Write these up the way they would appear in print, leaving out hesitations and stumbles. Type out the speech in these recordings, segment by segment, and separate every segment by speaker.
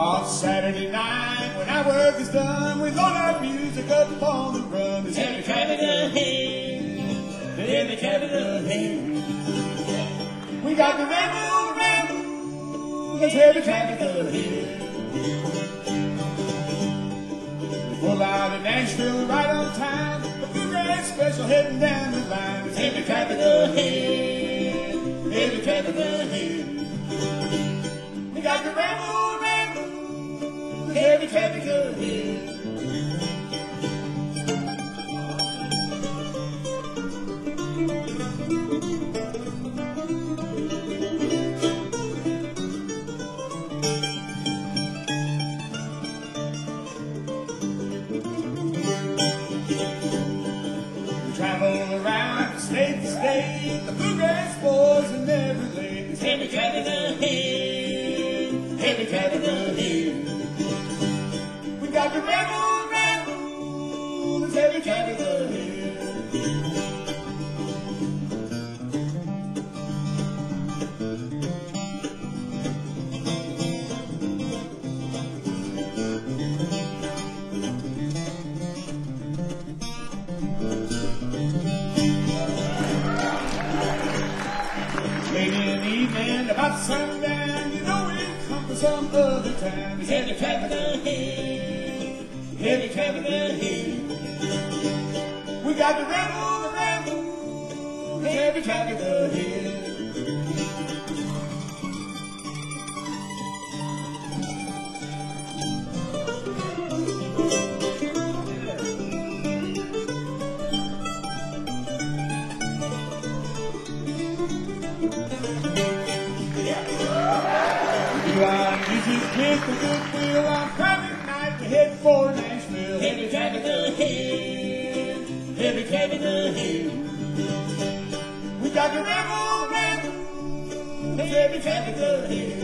Speaker 1: On Saturday night, when our work is done, we load our music up on the run. There's heavy traffic ahead, heavy traffic ahead. We got the ramble, there's heavy traffic ahead. We pull out of Nashville right on time, a bluegrass special heading down the line. There's heavy traffic ahead, heavy traffic ahead. We got the ramble, heavy traffic ahead. We travel around from state to state, the bluegrass boys are never late. There's heavy traffic ahead, heavy traffic ahead. We got the ramble, there's heavy traffic ahead. Late in the evening, about sundown, you know we've come from some other town. There's heavy traffic ahead, heavy traffic ahead. We got the ramble, there's heavy traffic ahead. Music with the good wheel on Friday night, we head for Nashville. Heavy traffic ahead, heavy traffic ahead. We got the ramble, there's heavy traffic ahead.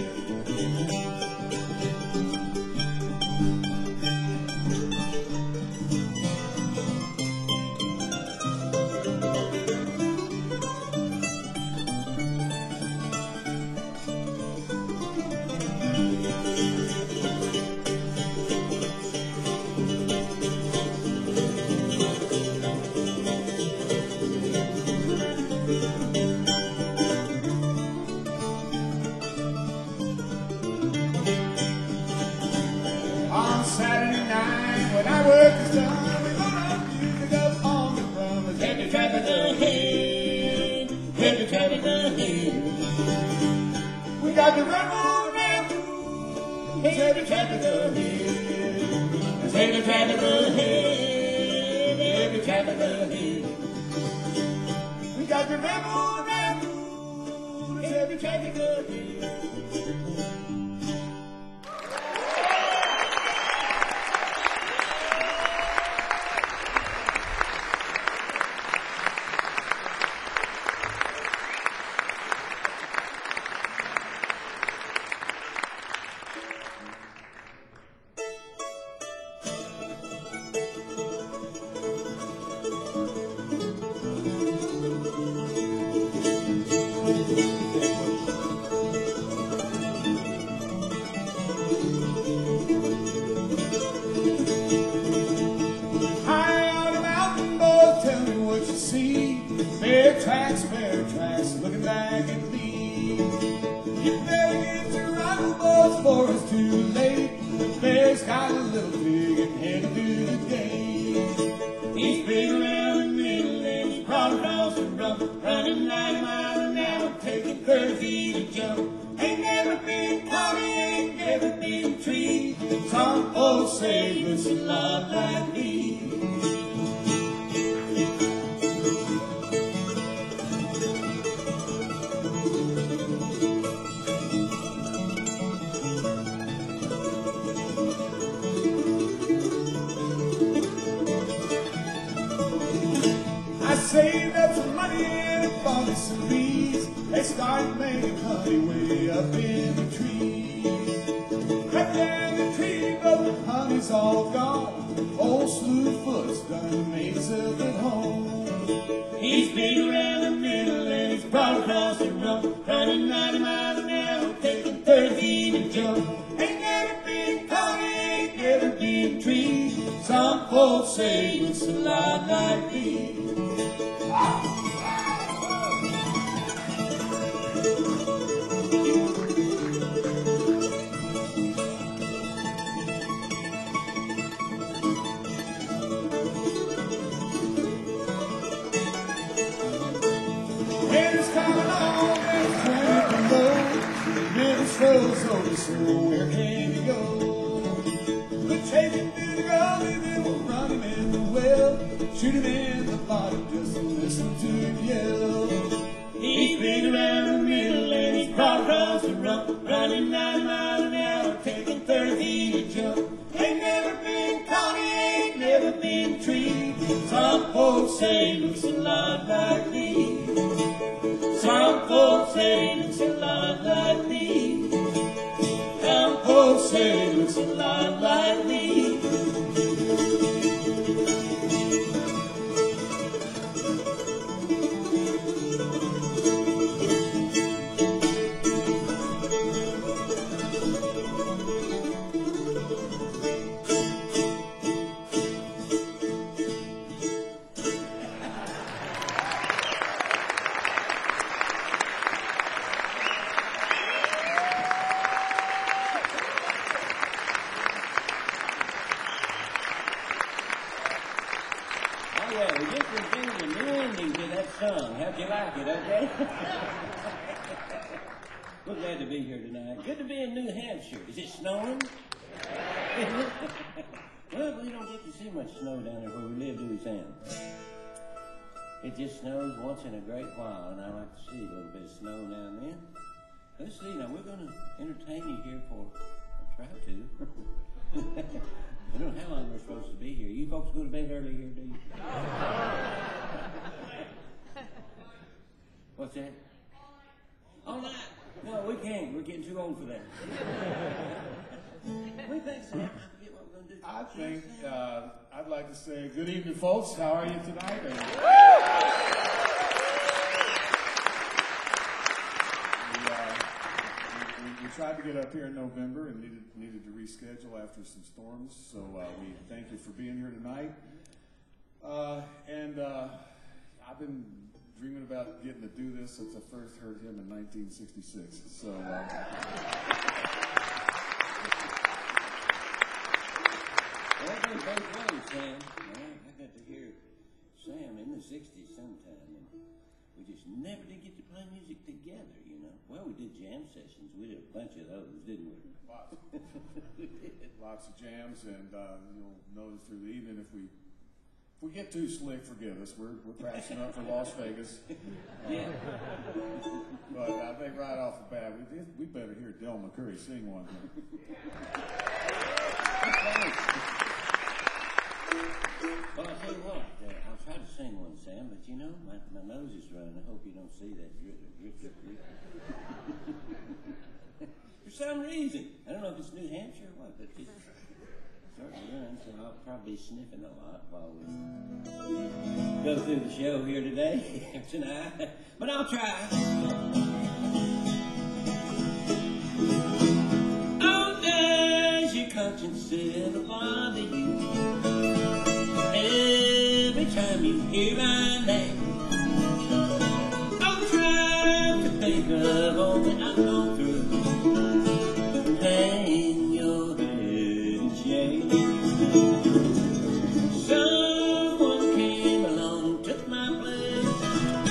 Speaker 1: On Saturday night, when our work is done, we load our music up on the run. There's heavy traffic ahead, heavy traffic ahead. We got the ramble, there's heavy traffic ahead. There's heavy traffic ahead, heavy traffic ahead. We got the ramble, there's heavy traffic ahead. Fair tracks, looking back at me. You better get your rifle, boys, before it's too late. The bear's got a little pig and headed to the gate. He's big around the middle and he's crawling across the rump, running 90 miles an hour, taking 30 feet a jump. Ain't never been caught, he ain't never been treed. Some folks say looks a lot like me. Saved up some money and it bought me some bees. They started making honey way up in the trees. Cut down the tree, but the honey's all gone. Old Slewfoot's done made himself at home. He's big around the middle and he's broad across the rump, running 90 miles an hour, taking 30 feet a jump. Ain't never been folks say it looks a lot like me. Winter's coming on, and it's 20 below. Never snows, so the snow, where can you go? We're taking through the road, and then we'll run him in the well. Shoot him in the body, just to listen to him yell. He's been around the middle, and he's crawled across the rump, running 90 miles an hour, taking 30 feet a jump. Ain't never been caught, he ain't never been treated. Some folks say he looks a lot like me. Some folks say it looks a lot like me. Some folks say it looks a lot like me. How'd you like it, okay? We're glad to be here tonight. Good to be in New Hampshire. Is it snowing? Well, we don't get to see much snow down there where we live, do we, Sam? It just snows once in a great while, and I like to see a little bit of snow now and then. Let's see, now we're going to entertain you here for, or try to. I don't know how long we're supposed to be here. You folks go to bed early here, do you? What's that? All night. No, we can't. We're getting too old for that. What do you think, Sam? I forget what we're going to do.
Speaker 2: I think I'd like to say good evening, folks. How are you tonight? We tried to get up here in November and needed to reschedule after some storms. So we thank you for being here tonight. I've been dreaming about getting to do this since I first heard him in 1966. So.
Speaker 1: Well, that goes both ways, Sam. I got to hear Sam in the 60s sometime, and we just never did get to play music together, you know. Well, we did jam sessions. We did a bunch of those, didn't we?
Speaker 2: Lots. Lots of jams, and you'll notice through the evening if we get too slick, forgive us. We're practicing up for Las Vegas.
Speaker 1: Yeah.
Speaker 2: But I think right off the bat, we better hear Del McCoury sing one.
Speaker 1: Well, I'll tell you what, I'll try to sing one, Sam, but you know, my nose is running. I hope you don't see that drip. For some reason, I don't know if it's New Hampshire or what, but it's starting to run, so I'll probably be sniffing a lot while we go through the show here today, tonight, but I'll try. Oh, does your conscience still bother you? Every time you hear my name, I'm trying to think of all that I've gone through. Hang your head in shame. Someone came along, took my place,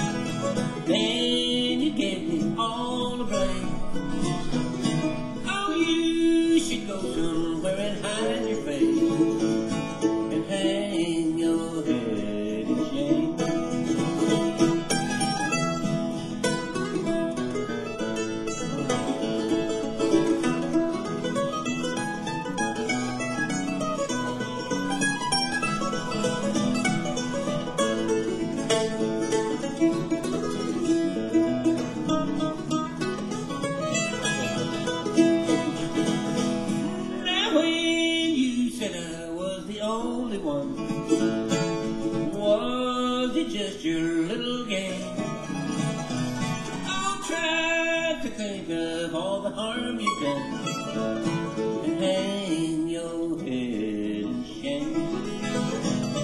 Speaker 1: then you gave me all the blame. Oh, you should go somewhere and hide your face and hang your head in shame. Now when you said I was the only one, was it just your little game? I'll try to think of all the harm you've done and hang your head in shame.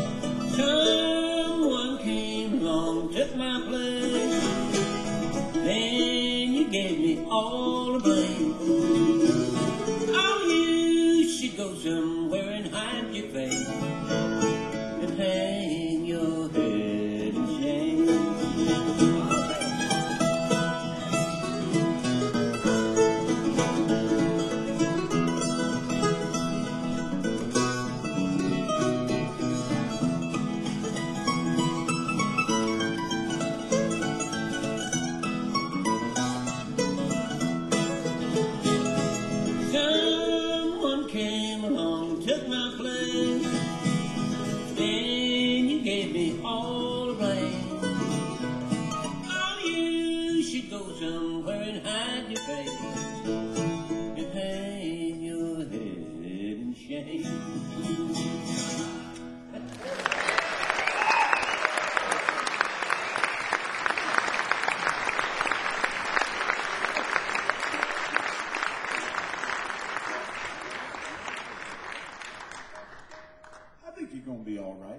Speaker 2: gonna be all right.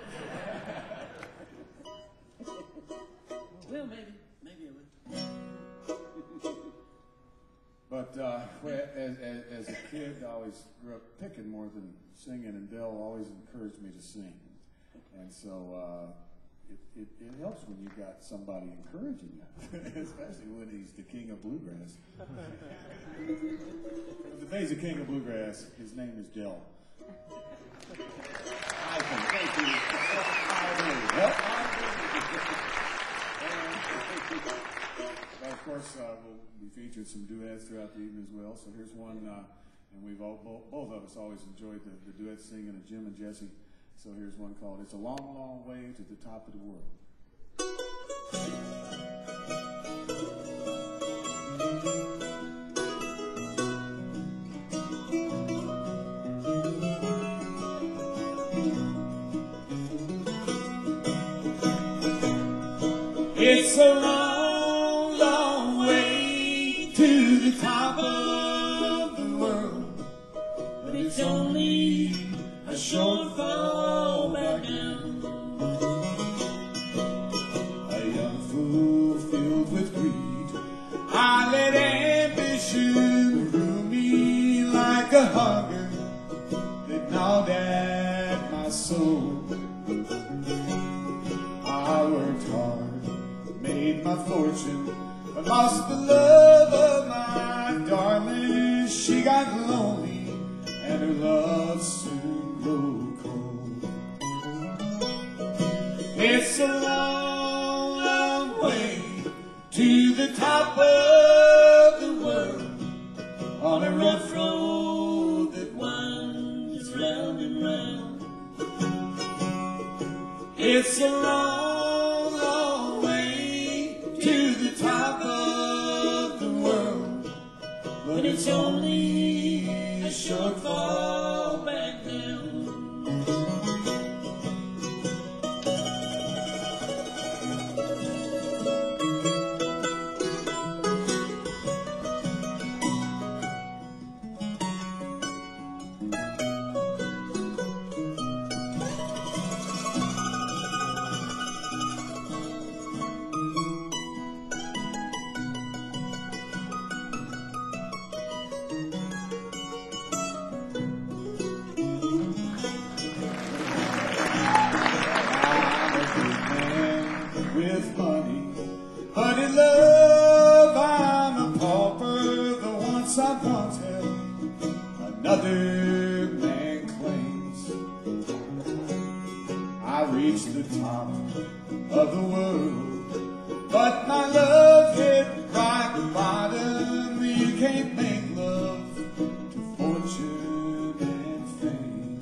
Speaker 1: Well, maybe it would.
Speaker 2: But as a kid, I always grew up picking more than singing, and Del always encouraged me to sing. And so it helps when you got somebody encouraging you, especially when he's the king of bluegrass. If he's the king of bluegrass, his name is Del. Thank you. Well, of course, we'll be featuring some duets throughout the evening as well. So here's one, and we've both of us always enjoyed the duet singing of Jim and Jesse. So here's one called "It's a Long, Long Way to the Top of the World."
Speaker 1: It's a long, long way to the top of the world, but it's only a short fall back down.
Speaker 2: A young fool filled with greed,
Speaker 1: I let ambition rule me like a hunger
Speaker 2: that gnawed at my soul. I worked hard, made my fortune, but lost the love of my darling. She got lonely, and her love soon grew cold.
Speaker 1: It's a long, long way to the top of the world, on a rough road that winds round and round. It's a long, long way to the top of the world, but it's only a short fall back down.
Speaker 2: With money, but in love I'm a pauper. The once I once held, another man claims. I reached the top of the world, but my love hit rock bottom. You can't make love to fortune and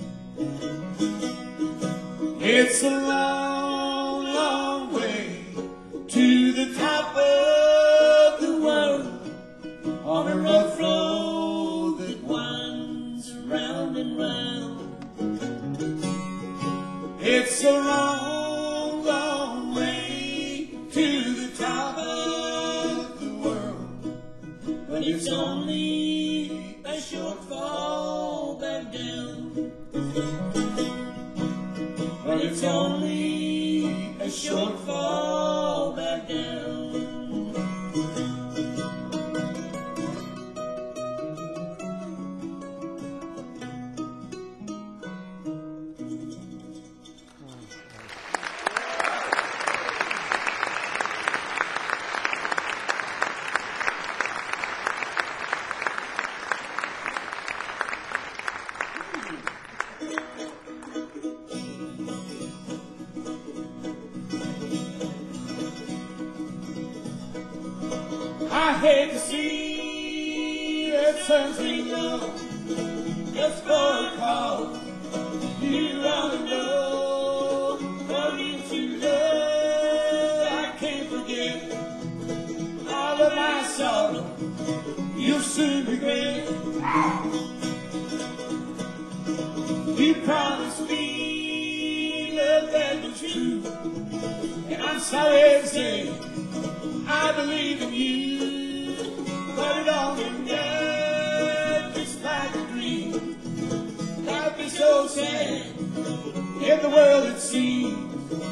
Speaker 2: fame.
Speaker 1: It's a long, long way to the top of the world, on a rough road that winds round and round. It's a long, long way to the top of the world, but it's only a short fall back down. But it's only a short fall back down. I hate to see that something go just for a cause. You ought to know what you love. I can't forget all of my sorrow. You'll soon regret. You promised me love that was true, and I'm sorry to say I believe in you, but it all went down just like a dream. I'd be so sad forget the world it seems.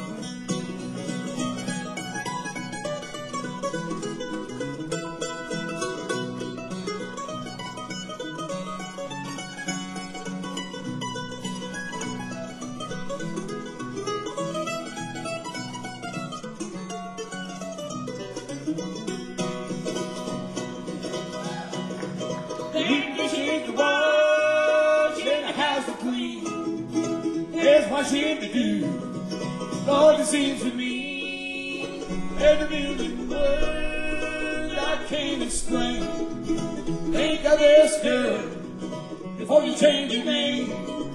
Speaker 1: There's washing to do. Lord, it seems to me every million words I can't explain. Think of this girl before you change your name.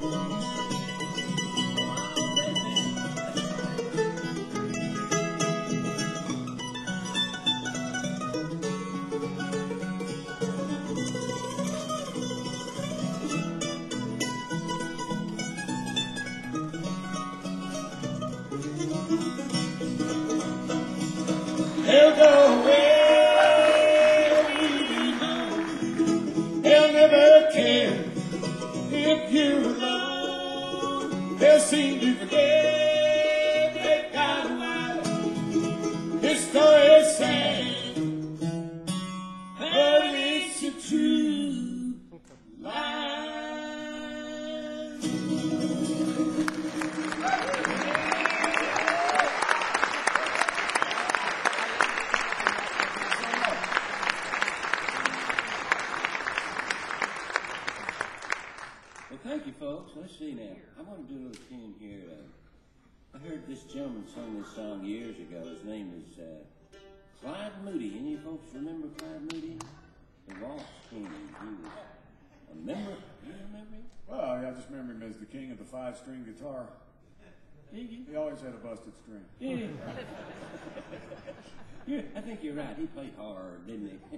Speaker 1: They'll go away, they'll never care if you're alone. They'll seem to forget they've got a wife. This story is sad, but it's a true lie.
Speaker 3: Thank you, folks. Let's see now. I want to do a little tune here. I heard this gentleman sing this song years ago. His name is Clyde Moody. Any folks remember Clyde Moody? The Waltz King. He was a member. You remember him?
Speaker 2: Well, yeah, I just remember him as the king of the 5-string guitar.
Speaker 3: Did you?
Speaker 2: He always had a busted string.
Speaker 3: Yeah. I think you're right. He played hard, didn't he?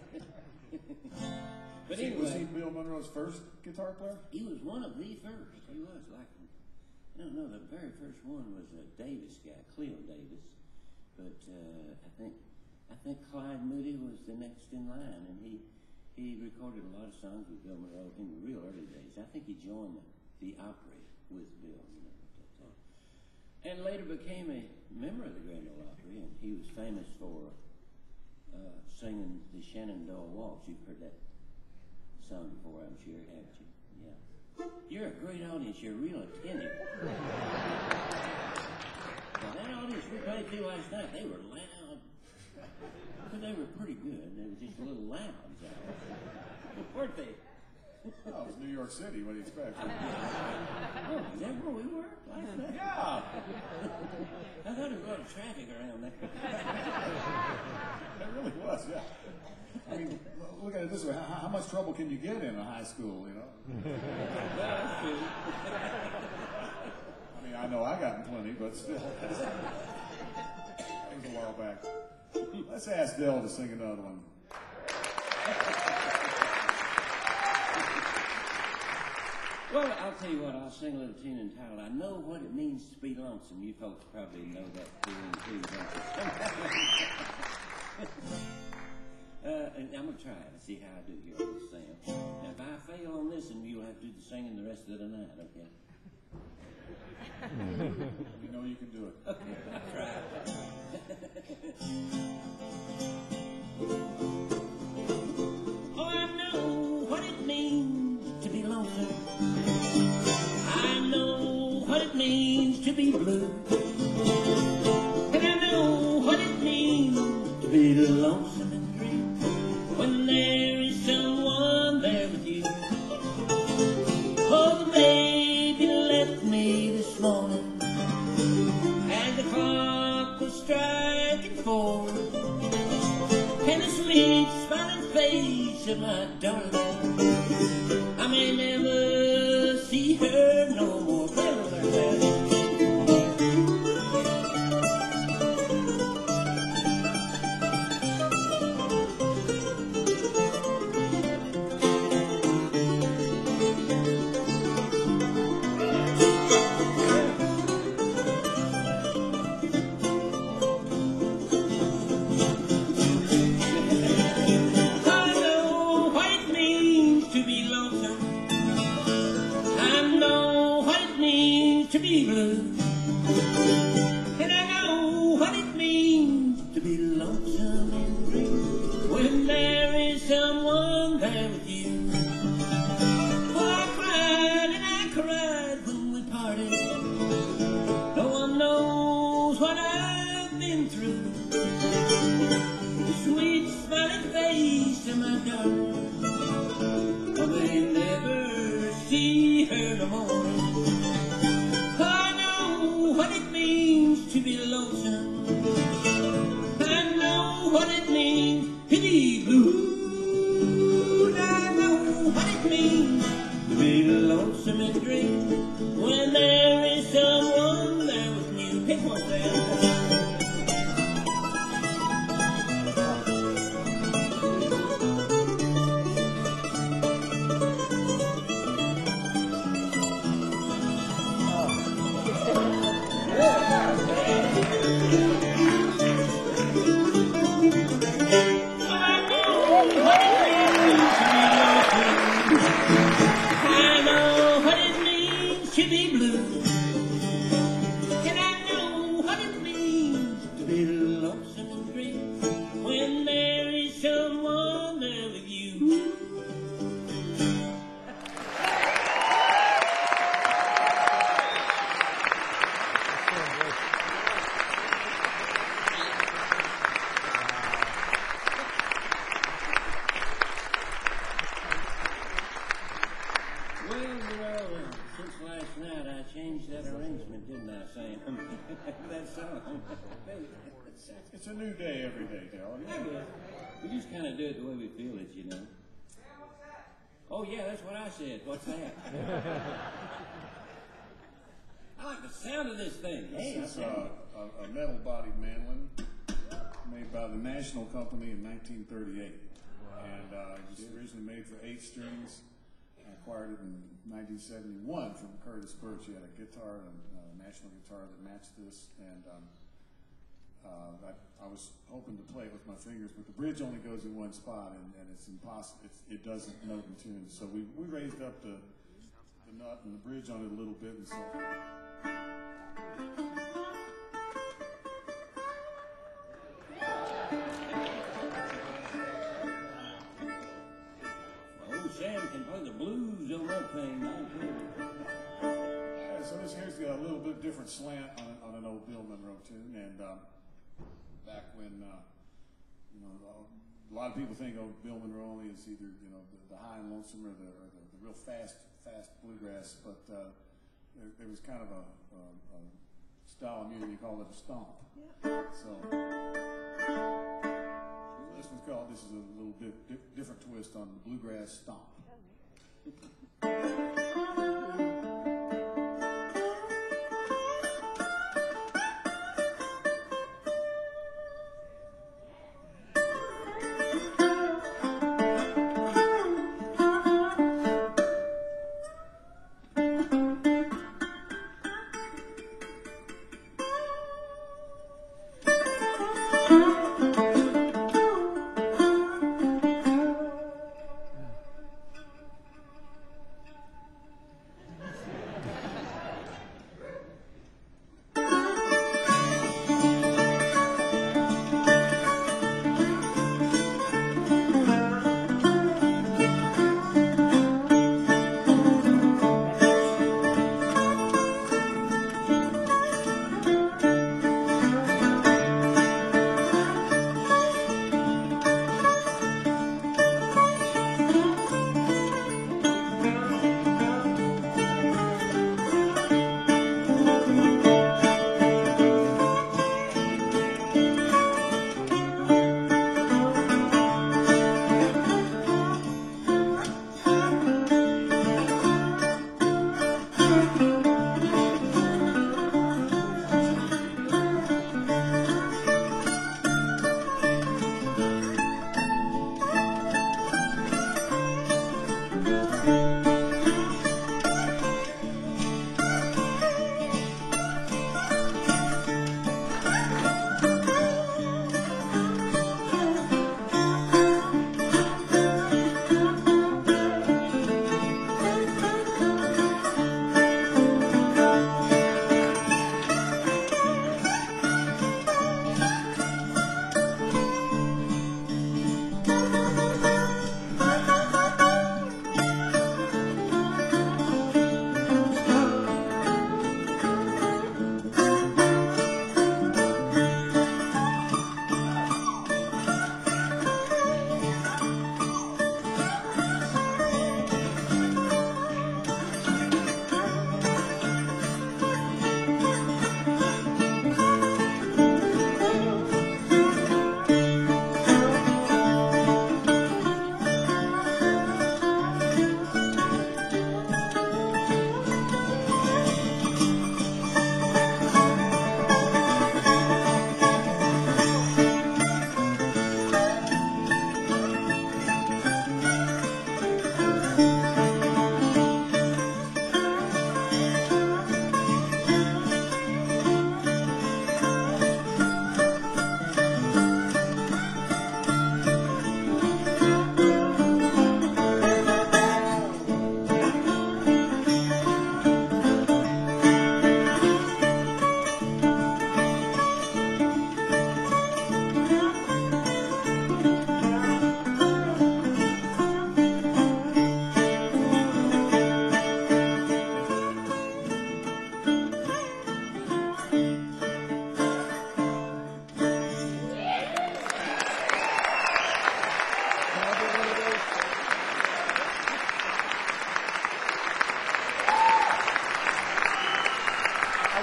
Speaker 3: But anyway,
Speaker 2: was he Bill Monroe's first guitar player?
Speaker 3: He was one of the first. He was like, I don't know, the very first one was a Davis guy, Cleo Davis. But I think Clyde Moody was the next in line, and he recorded a lot of songs with Bill Monroe in the real early days. I think he joined the Opry with Bill Monroe at that time, and later became a member of the Grand Ole Opry, and he was famous for singing the Shenandoah Waltz. You've heard that song before, I'm sure, haven't you? Yeah. You're a great audience. You're real attentive. Now, that audience we played to last night, they were loud. But they were pretty good. They were just a little loud. Weren't they?
Speaker 2: Oh, it was New York City. What do you expect?
Speaker 3: Oh, is that where we were last night?
Speaker 2: Yeah.
Speaker 3: I thought there was a lot of traffic around there.
Speaker 2: It really was, yeah. I mean, look at it this way. How much trouble can you get in a high school, you know?
Speaker 3: That's true.
Speaker 2: I mean, I know I got in plenty, but still. It was a while back. Let's ask Dell to sing another one.
Speaker 3: Well, I'll tell you what, I'll sing a little tune entitled, I Know What It Means to Be Lonesome. You folks probably know that feeling too, don't you? And I'm going to try it and see how I do here on this sound. Now, if I fail on this, then you'll have to do the singing the rest of the night, okay?
Speaker 2: You know you can do it.
Speaker 3: Okay, I'll try it. Oh, I know what it means to be lonesome. I know what it means to be blue. And I know what it means to be lonesome and green when there is someone there with you. Oh, the baby left me this morning as the clock was striking 4, and the sweet smiling face of my darling, I may never see her no more. I know what it means to be lonesome. I know what it means to to be blue. And I know what it means to be lonesome and green when there is someone there with you. Oh, I cried and I cried when we parted. No one knows what I've been through. The sweet smiling face of my darling, I may never see her no more. I know what it means to be lonesome. I know what it means to be blue. I know what it means to be lonesome and green when there is someone there with you. Pick one there. I know what it means to be blue, and I know what it means to be lonesome and green when there is someone there with you. Since last night I changed that arrangement, didn't I, Sam? That song.
Speaker 2: It's a new day every day, Dale.
Speaker 3: We just kind of do it the way we feel it, you know. Oh, yeah, that's what I said. What's that? I like the sound of this thing.
Speaker 2: This is a metal-bodied mandolin made by the National Company in 1938. And it was originally made for 8 strings. I acquired it in 1971 from Curtis Birch. He had a guitar, a National guitar that matched this, and I was hoping to play it with my fingers, but the bridge only goes in one spot, and it's impossible. It doesn't note in tune. So we raised up the nut and the bridge on it a little bit, and so.
Speaker 3: Sam can play the blues on that thing,
Speaker 2: So this here's got a little bit different slant on an old Bill Monroe tune, and back when a lot of people think of Bill Monroe only as either the high and lonesome or the real fast bluegrass, but there was kind of a style of music, you call it a stomp. Yeah. So this is a little bit different twist on the bluegrass stomp.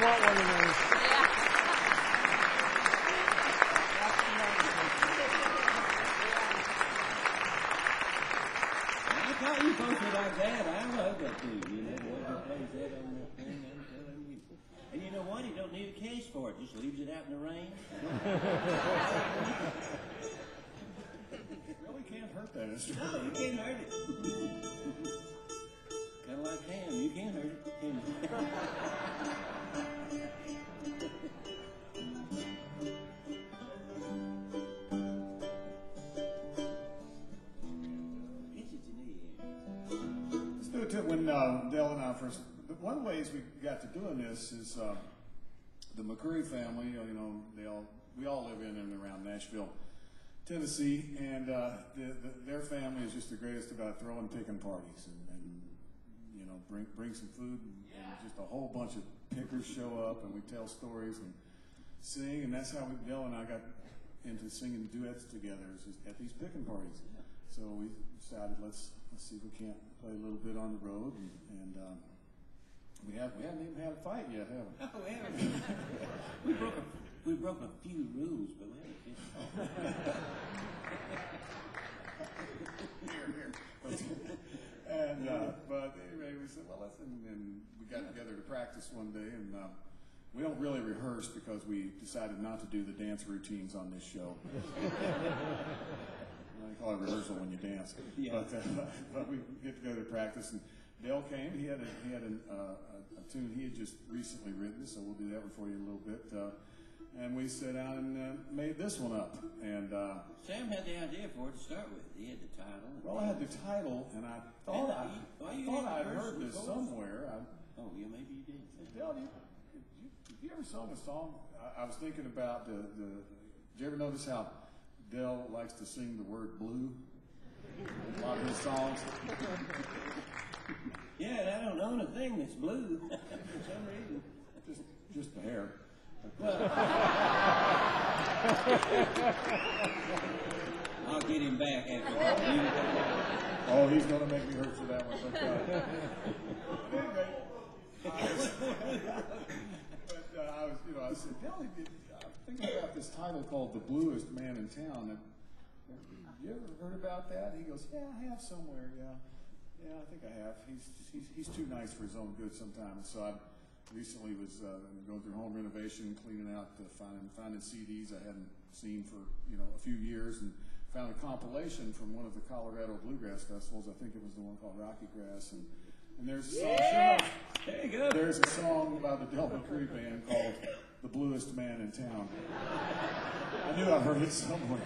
Speaker 1: want one of those.
Speaker 3: I thought you folks were like that. I love that too. You know, whoever plays that on that thing, I'm telling you. And you know what? He don't need a case for it. Just leaves it out in the rain.
Speaker 2: Really can't hurt that instrument.
Speaker 3: No, you can't hurt it. Kind of like Ham. You can't hurt it. Can you?
Speaker 2: Let's do it too. When Dell and I first, one of the ways we got to doing this is the McCurry family. You know, we all live in and around Nashville, Tennessee, and their family is just the greatest about throwing picking parties and you know, bring some food and just a whole bunch of pickers show up and we tell stories and sing, and that's how Dell and I got into singing duets together, is just at these picking parties. So we decided let's see if we can't play a little bit on the road, and we haven't even had a fight yet, have we?
Speaker 3: Oh, we haven't. we broke a few rules, but we haven't fixed
Speaker 2: And but anyway, we said, well, and we got together to practice one day, and we don't really rehearse because we decided not to do the dance routines on this show. I call it rehearsal when you dance.
Speaker 3: Yeah.
Speaker 2: But we get together to practice, and Dale came. He had a tune he had just recently written, so we'll do that one for you in a little bit. And we sat down and made this one up. And
Speaker 3: Sam had the idea for it to start with. He had the title.
Speaker 2: Well, I had the title, and I thought I'd heard this somewhere.
Speaker 3: Oh, yeah, maybe you did.
Speaker 2: Dale, have you ever sung a song? I was thinking about did you ever notice how Dale likes to sing the word blue in a lot of his songs?
Speaker 3: Yeah, I don't own a thing that's blue for some reason.
Speaker 2: Just the hair.
Speaker 3: Well, I'll get him back after that.
Speaker 2: Oh, he's going to make me hurt for that one. But anyway, I said, Dale, I'm thinking about this title called "The Bluest Man in Town." Have you ever heard about that? He goes, yeah, I have somewhere. Yeah, I think I have. He's too nice for his own good sometimes. So I recently was going through home renovation, cleaning out, finding CDs I hadn't seen for a few years, and found a compilation from one of the Colorado bluegrass festivals. I think it was the one called Rocky Grass, and there's a song.
Speaker 3: There you go.
Speaker 2: There's a song by the Del McCurry Band called "The Bluest Man in Town." I knew I heard it somewhere.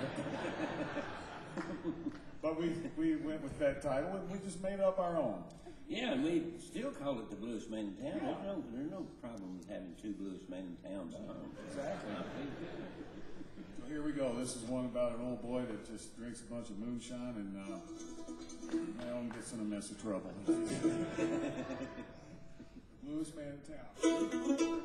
Speaker 2: But we went with that title, and we just made up our own.
Speaker 3: Yeah, and we still call it the bluest man in town. There's no problem with having two bluest men in town songs.
Speaker 2: Exactly. So here we go. This is one about an old boy that just drinks a bunch of moonshine and gets in a mess of trouble. Bluest man in town.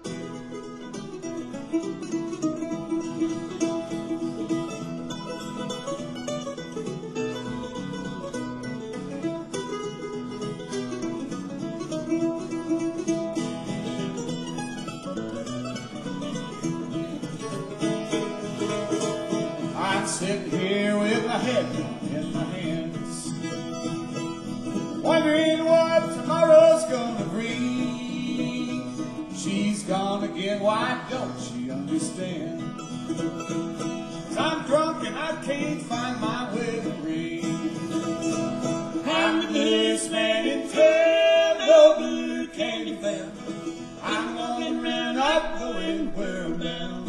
Speaker 2: Sitting here with my head in my hands, wondering what tomorrow's gonna bring. She's gone again, why don't she understand? 'Cause I'm drunk and I can't find my wedding ring. I'm the bluest man in town, no blue candy found. I'm going round, I'm going where I'm bound.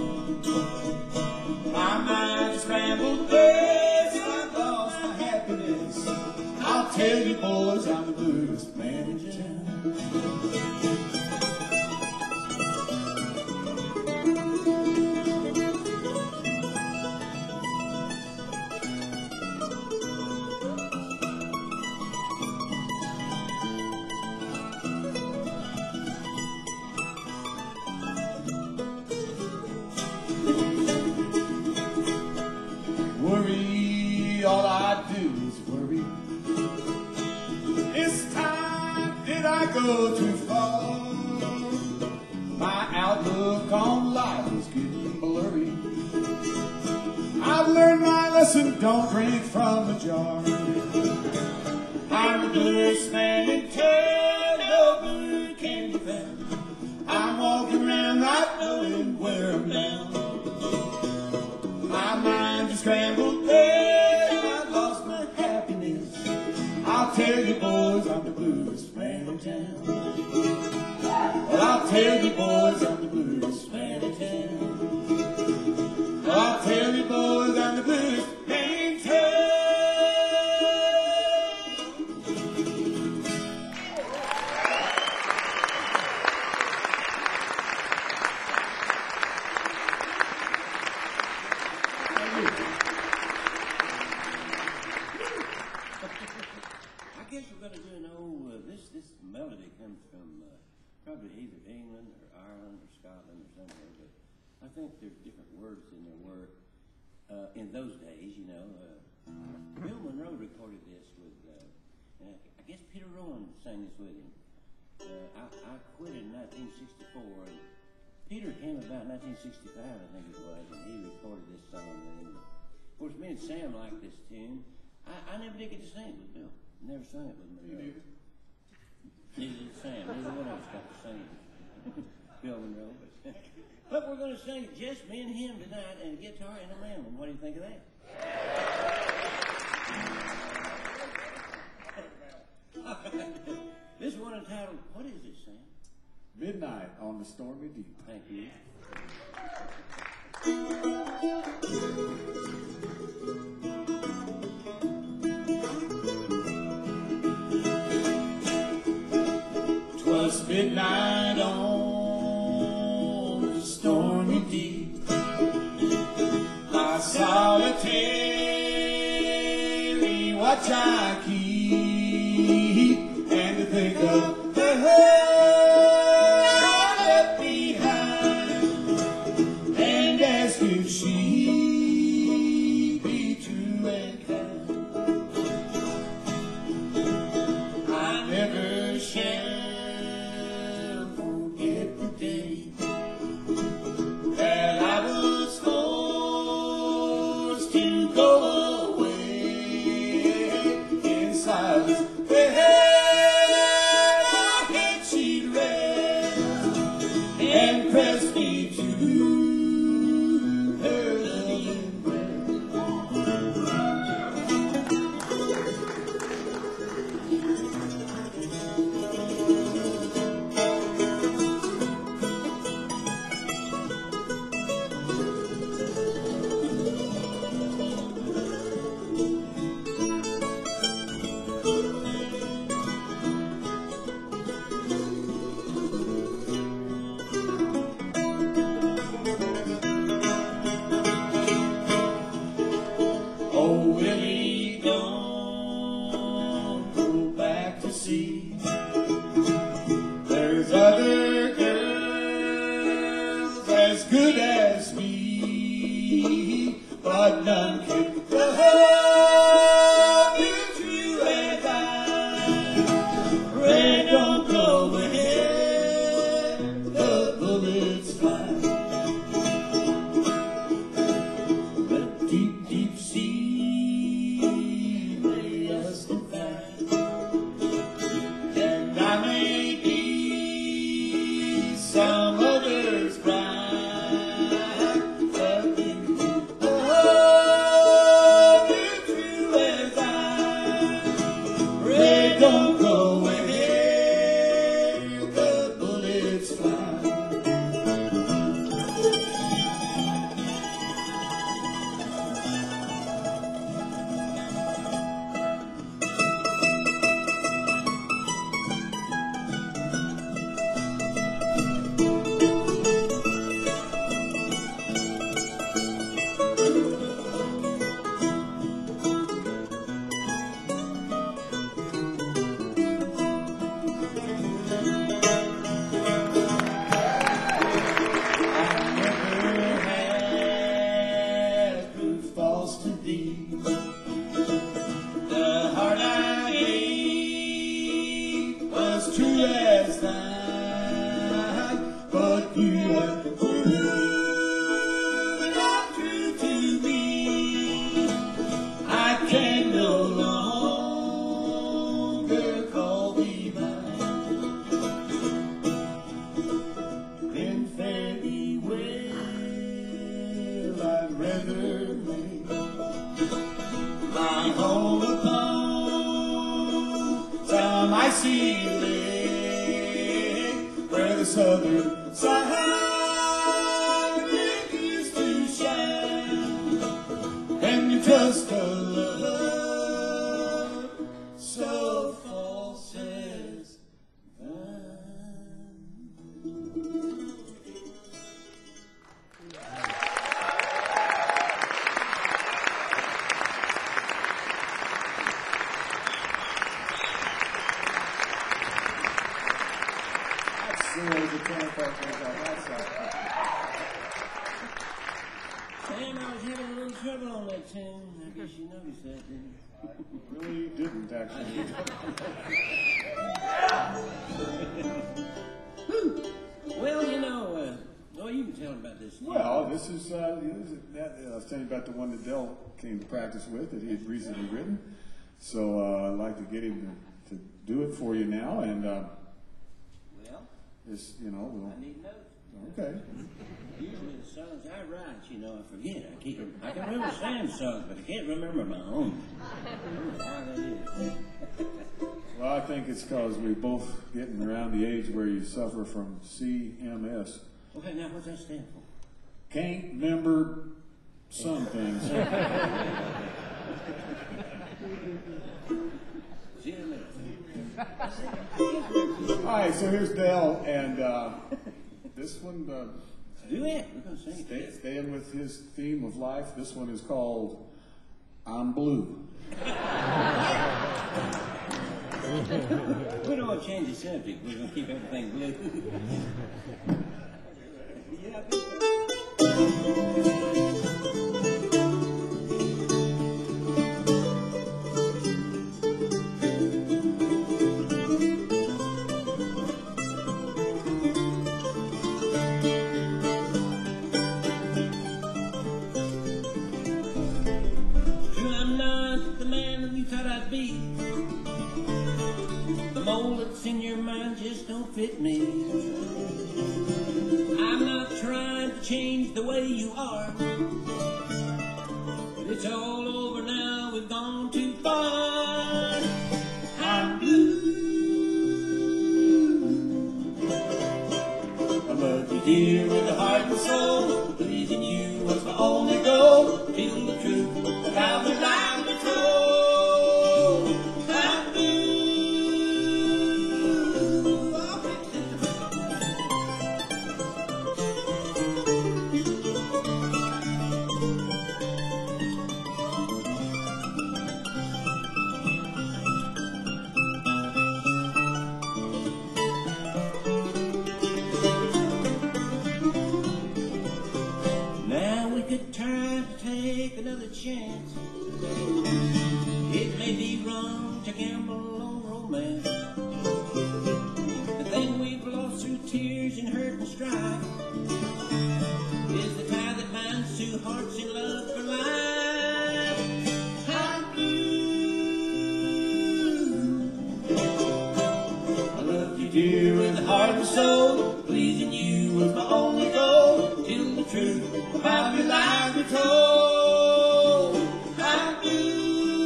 Speaker 2: My mind scrambled days, I've lost my happiness. I'll tell you boys, I'm the bluest man in town. Worry, all I do is worry. This time did I go too far? My glass and don't drink from a jar. I'm the bluest man in town, no blue can be found. I'm walking around not knowing where I'm bound. My mind is scrambled there, I've lost my happiness. I'll tell you boys I'm the bluest man in town. Well, I'll tell you boys I'm the bluest man in town. Well, I'll tell you boys I'm the bluest man in town.
Speaker 3: I guess we're going to do an old, this melody comes from probably either England or Ireland or Scotland or somewhere, but I think there's different words in there were, in those days, you know. Bill Monroe recorded this with, and I guess Peter Rowan sang this with him. I quit in 1964, and Peter came about 1965, I think it was, and he recorded this song with him. Of course, me and Sam liked this tune. I never did get to sing it with Bill. Never sang it with Monroe. Neither did Sam. Neither one of us got to sing it. Bill Monroe. But we're going to sing just me and him tonight, and a guitar and a mandolin. What do you think of that? This one entitled, what is this, Sam?
Speaker 2: Midnight on the Stormy Deep.
Speaker 3: Thank you.
Speaker 2: 'Twas midnight on the stormy deep. My solitary watch I keep, and to think of the her I left behind, and ask if she be true and kind. I never shall forget the day that I was forced to go away in silence. My head she'd rest and press me to her loving breast. Oh, Willie, don't go back to sea. There's other girls as good as me, but none can love you true as I. Pray don't go where the bullets fly. The deep, deep sea lay us to find, and I may be some other's bride, but you love you true as I. Pray don't go where the bullets fly. my ceiling, where the southern sun used to shine, and you trust a love so false as
Speaker 3: Sam, I was having a little trouble on that tune. I guess you noticed that, didn't you?
Speaker 2: really didn't actually.
Speaker 3: Well, you know, you can tell about this.
Speaker 2: Well, this is I was telling you about the one that Dell came to practice with that he had recently written. So I'd like to get him to do it for you now, and
Speaker 3: Well,
Speaker 2: this,
Speaker 3: I need notes.
Speaker 2: okay.
Speaker 3: Usually the songs I write, I forget. I can remember Sam's songs, but I can't remember my own. I don't know why that is.
Speaker 2: Well, I think it's because we're both getting around the age where you suffer from CMS.
Speaker 3: Okay, now what's that stand for?
Speaker 2: Can't remember some things.
Speaker 3: See you in a minute.
Speaker 2: All right, so here's Dell, and this one,
Speaker 3: Do it. We're going to sing it.
Speaker 2: staying with his theme of life, this one is called I'm Blue.
Speaker 3: We don't want to change the subject. We're going to keep everything blue. Yeah, I think so. True, I'm not the man that you thought I'd be. The mold that's in your mind just don't fit me. I'm not trying to change the way you are, but it's all over now, we've gone too far. I'm blue.
Speaker 2: I love you dear with a heart and soul. Pleasing you was my only goal. Feel the truth about the line control.
Speaker 3: I'm blue. Now we could try to take another chance. It may be wrong to gamble on romance. The thing we've lost through tears and hurt and strife is the tie that binds two hearts in love for life. I'm blue.
Speaker 2: I love you dear with a heart and soul. Pleasing you was my only goal. Till the truth about your life be told.
Speaker 3: I'm blue.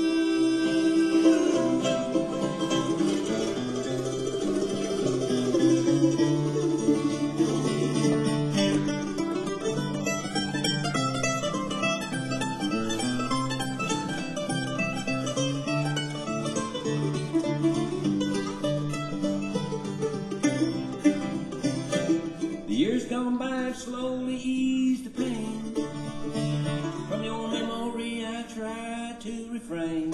Speaker 3: The years gone by have slowly eased the pain. From your memory I try to refrain.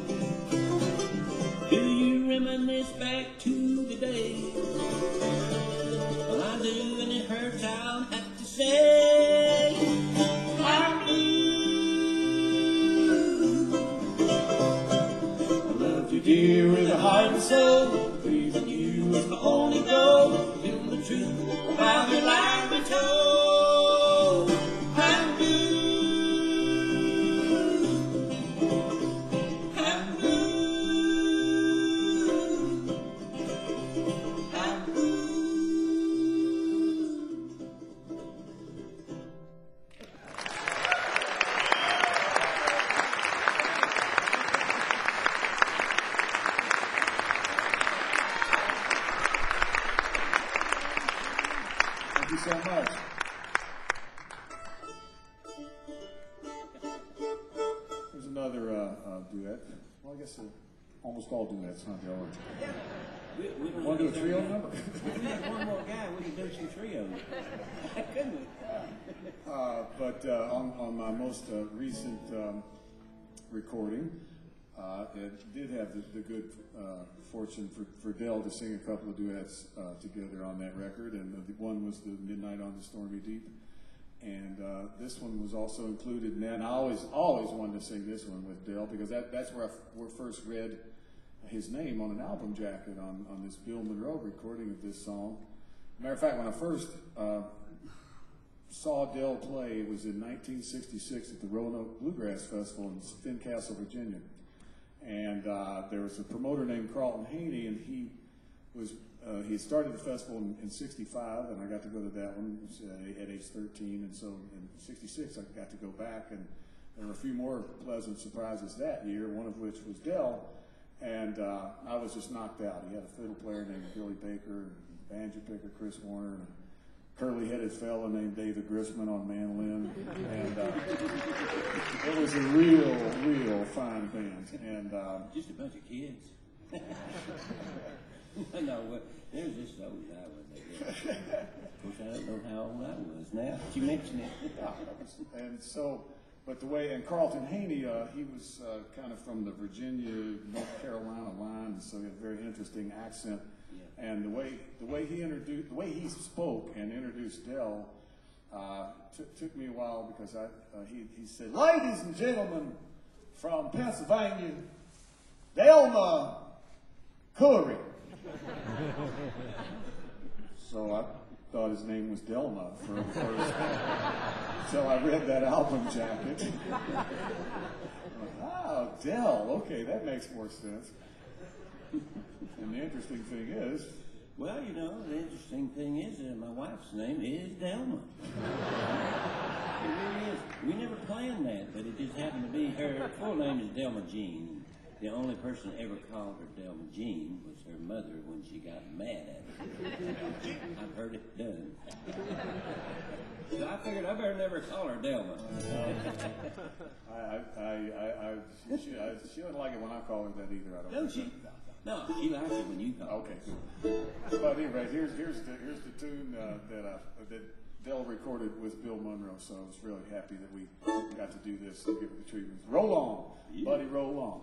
Speaker 3: Do you reminisce back to the day? Well, I do, and it hurts, I'll have to say. I'm blue.
Speaker 2: I loved you dear with a heart and soul. Pleasing you was my only goal. Till the truth about your life be told.
Speaker 3: I'm blue. I'm blue. I'm blue.
Speaker 2: Thank you so much. There's another duet. Well, I guess almost all duets, huh, Dale?
Speaker 3: We don't
Speaker 2: Want to do a
Speaker 3: have
Speaker 2: trio
Speaker 3: third
Speaker 2: number?
Speaker 3: If we had one more guy, we could do some trios. Couldn't we?
Speaker 2: But on my most recent recording, it did have the good fortune for Dell to sing a couple of duets together on that record, and one was the Midnight on the Stormy Deep, and this one was also included in that. And I always wanted to sing this one with Dell because that's where I first read his name on an album jacket on this Bill Monroe recording of this song. Matter of fact, when I first saw Dell play, it was in 1966 at the Roanoke Bluegrass Festival in Fincastle, Virginia. And there was a promoter named Carlton Haney, and he had started the festival in 65, and I got to go to that one at age 13. And so in 66, I got to go back, and there were a few more pleasant surprises that year, one of which was Dell. And I was just knocked out. He had a fiddle player named Billy Baker, and banjo picker Chris Warner, and a curly-headed fella named David Grisman on mandolin. And it was a real fine band. And
Speaker 3: Just a bunch of kids. No, they're just as old as I was, I guess. Of course, I don't know how old I was now that you mention it.
Speaker 2: And so, but and Carlton Haney, he was kind of from the Virginia, North Carolina line, and so he had a very interesting accent. Yeah. And the way he spoke and introduced Dell took me a while because he said, "Ladies and gentlemen from Pennsylvania, Delma Curry." So I thought his name was Delma for the first until I read that album jacket. Oh, Del, okay, that makes more sense. And the interesting thing is,
Speaker 3: well, you know, the interesting thing is that my wife's name is Delma. It really is. We never planned that, but it just happened to be her full name is Delma Jean. The only person that ever called her Delma Jean was her mother when she got mad at her. I've heard it done. So I figured I better never call her Delma.
Speaker 2: she doesn't like it when I call her that either. I don't.
Speaker 3: Don't she? No, she likes it when you call her.
Speaker 2: Okay. But anyway, here's the tune that Dell recorded with Bill Monroe. So I was really happy that we got to do this and give it the treatment. Roll on, yeah. Buddy, roll on.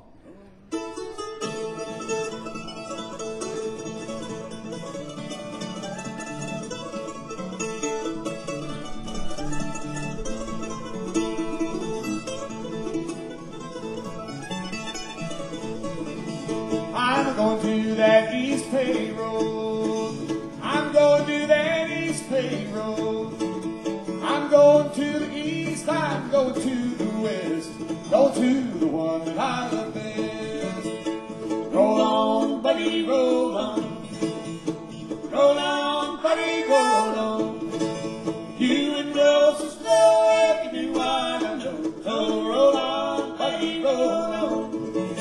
Speaker 1: I'm going to that East Bay Road. I'm going to that East Bay Road. I'm going to the east, I'm going to the west. Go to the one that I love best. Roll on, buddy, roll on. Roll on, buddy, roll on. You and roll so slow, if you do what I know. So roll on, buddy, roll on.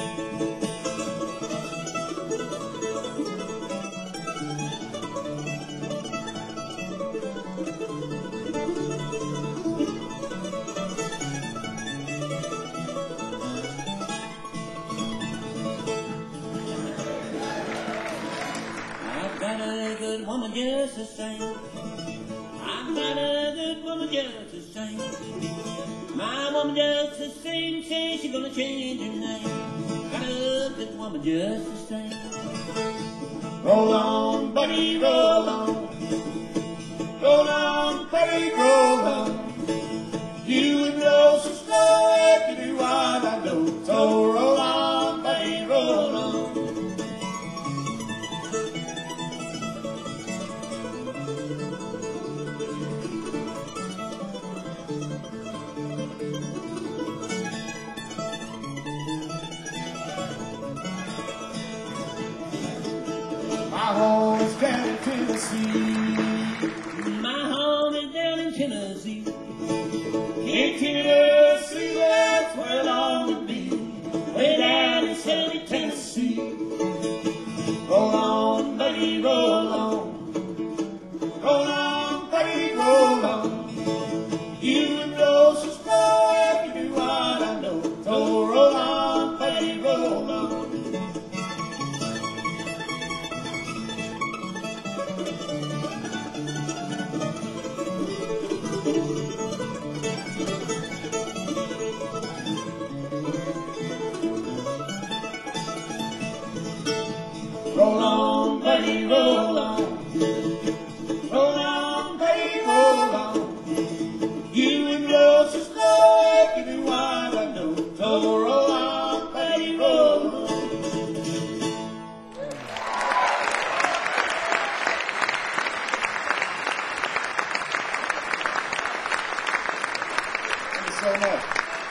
Speaker 3: Woman just the same. I've got a good woman just the same. My woman just the same, says she's gonna change her name. Got a good woman just the same.
Speaker 1: Roll on, buddy, roll on. Roll on, buddy, roll on. You and roll so slow, if you do what I know. So roll on, buddy, roll on. My home is down in Tennessee.
Speaker 3: My home is down in Tennessee.
Speaker 1: In Tennessee, that's where I long to be. Way down in sunny Tennessee. Roll on, buddy, roll on. Roll on, buddy, baby, roll on. Roll on, baby, roll on. You and roses know, give me wine, I know. So roll on, baby, roll on.
Speaker 2: Thank you so much.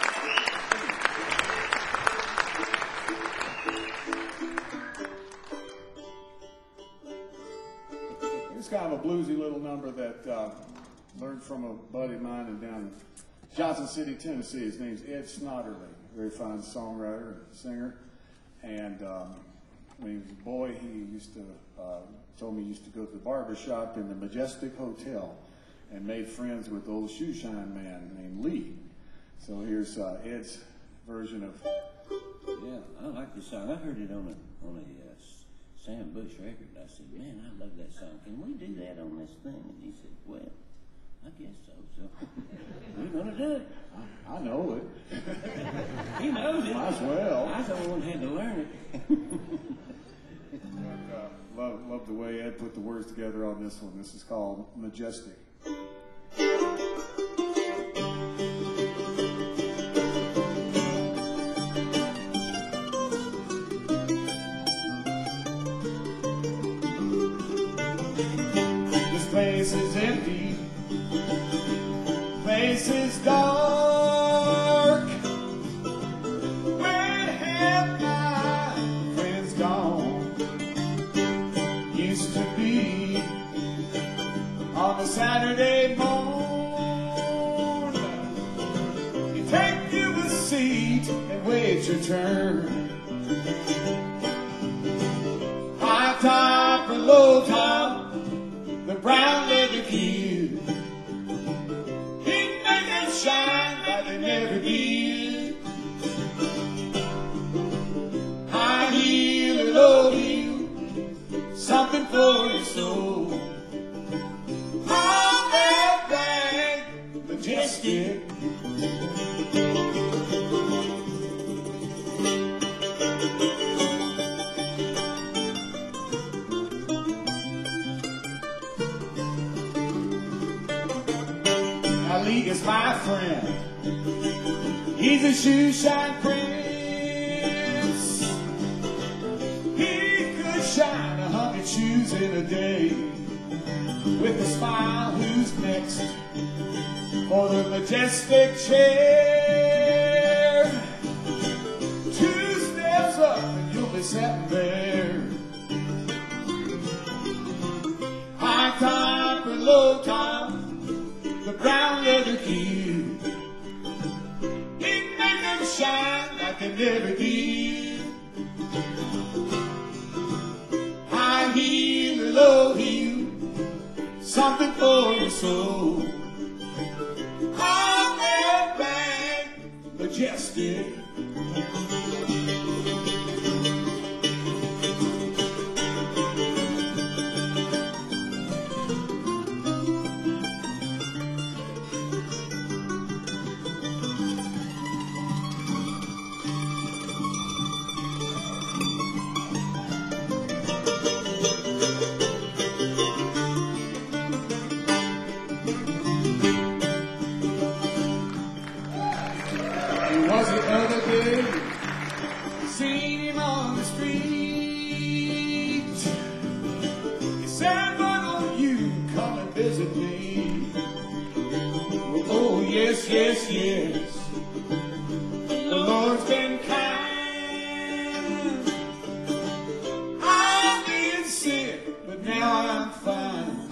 Speaker 2: It's kind of a bluesy little number that learned from a buddy of mine down in Johnson City, Tennessee. His name's Ed Snodderly, very fine songwriter and singer. And when he was a boy, he used to told me he used to go to the barber shop in the Majestic Hotel and made friends with the old shoe shine man named Lee. So here's Ed's version of.
Speaker 3: Yeah, I like this song. I heard it on a Sam Bush record. I said, man, I love that song. Can we do that on this thing? And he said, well, I guess so. So we're going to do it.
Speaker 2: I know it.
Speaker 3: He knows it.
Speaker 2: Might as well.
Speaker 3: I was the one who had to learn it.
Speaker 2: Love the way Ed put the words together on this one. This is called Majestic. This place is empty. Place is dark. Where have my friends gone? Used to be on a Saturday morn. You take you a seat and wait your turn. High top or low top, the brown leather kid. He'd make them shine like they never did. High heel or low heel, something for your soul. On that rag, majestic. Lee is my friend. He's a shoe shine prince. He could shine 100 shoes in a day. With a smile, who's next for the majestic chair? 2 steps up and you'll be sitting there. High top or low top, the brown leather kid. He'd make them shine like they never did. High heel or low heel, something for your soul. On that rag, majestic. Seen him on the street. He said, "Why you come and visit me?" Oh, yes, yes, yes. The Lord's been kind. I've been sick, but now I'm fine.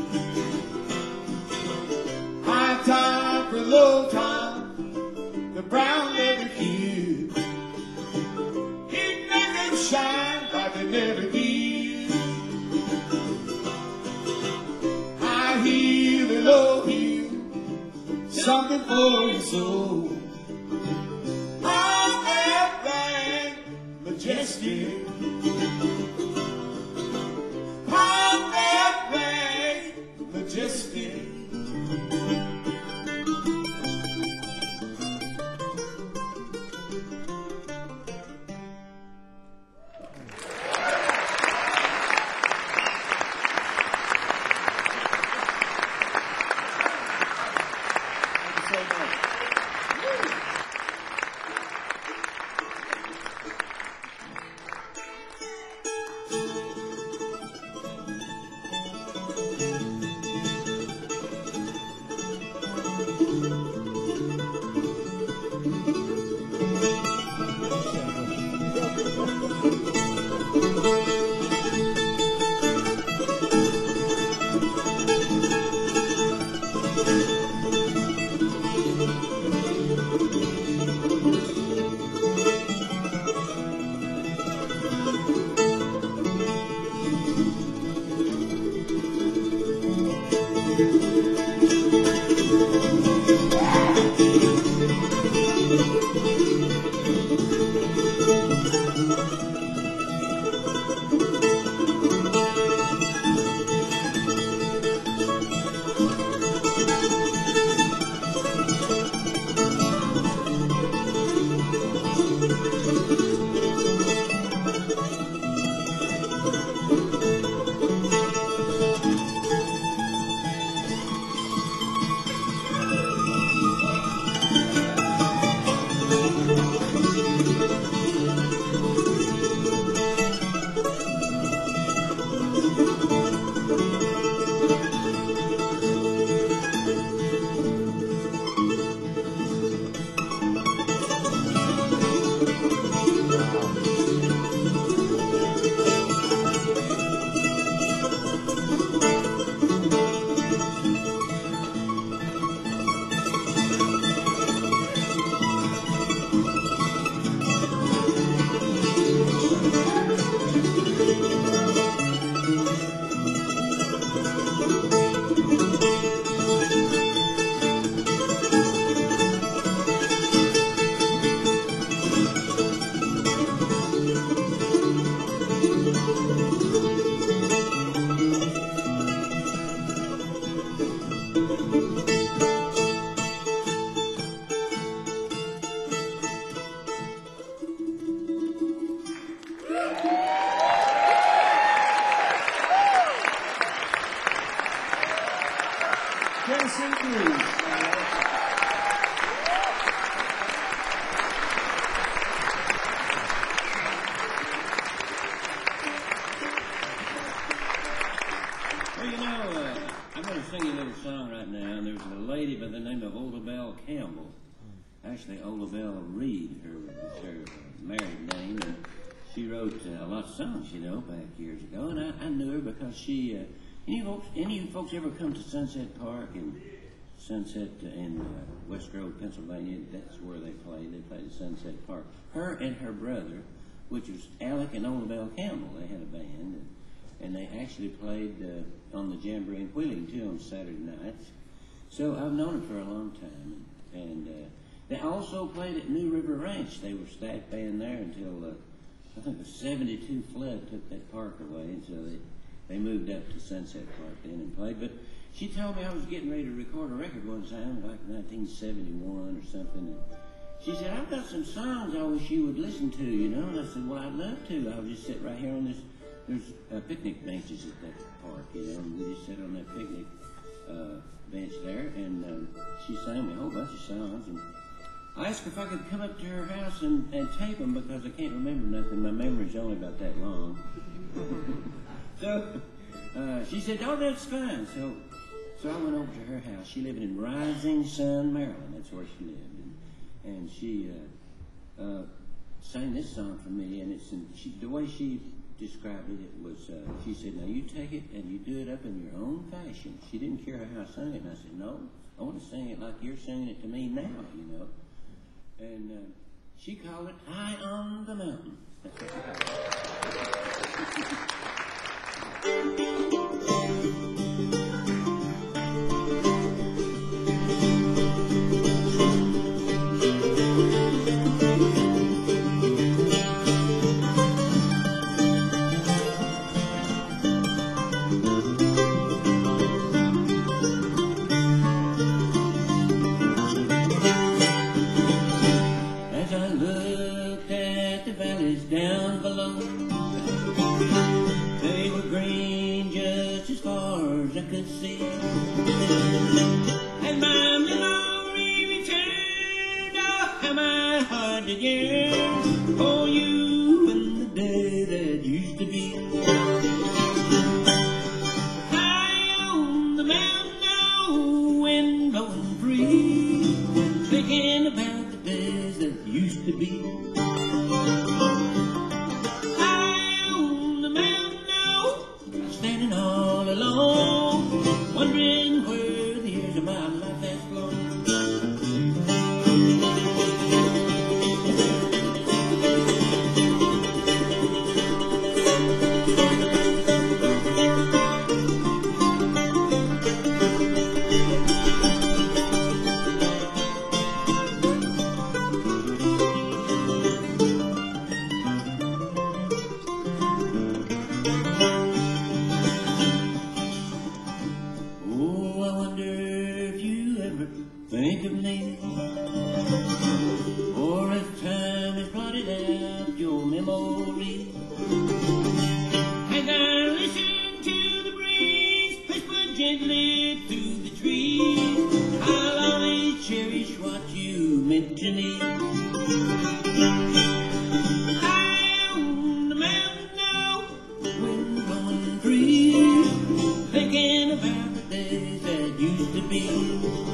Speaker 2: High top or low top, the brown leather kid. He'd make them shine like they never did. High heel or low heel, something for your soul. On that rag, majestic. On that rag, majestic. Tennessee Blues.
Speaker 3: Well, you know, I'm going to sing you a little song right now. And there's a lady by the name of Olabelle Campbell. Actually, Olabelle Reed, her married name, and she wrote a lot of songs, you know, back years ago. And I knew her because she, any of you folks ever come to Sunset Park in West Grove, Pennsylvania? That's where they played. They played at Sunset Park. Her and her brother, which was Alec and Olabelle Campbell, they had a band, and they actually played on the Jamboree in Wheeling, too, on Saturday nights. So I've known her for a long time, and they also played at New River Ranch. They were staff band there until I think the '72 flood took that park away, and so they moved up to Sunset Park then and played. But she told me I was getting ready to record a record one time, like 1971 or something. And she said, "I've got some songs I wish you would listen to, you know." And I said, "Well, I'd love to. I'll just sit right here on this. There's picnic benches at that park, you know, and we just sit on that picnic bench there." And she sang me a whole bunch of songs, and I asked her if I could come up to her house and tape them because I can't remember nothing. My memory's only about that long. So she said, "Oh, that's fine." So I went over to her house. She lived in Rising Sun, Maryland. That's where she lived, and she sang this song for me. And the way she described it, it was she said, "Now you take it and you do it up in your own fashion." She didn't care how I sang it, and I said, "No, I want to sing it like you're singing it to me now, you know." And she called it "High on the Mountain." And my memory returned, oh, how my heart did yearn for you in the day that used to be. High on the mountain, oh, wind blowing free, thinking about the days that used to be. High on the mountain, oh, standing all alone, wondering where the years of my life has flown. Think of me, or if time has blotted out your memory. As I listen to the breeze whisper gently through the trees, I'll always cherish what you meant to me. High on the mountain now, wind blowing free, thinking about the days that used to be.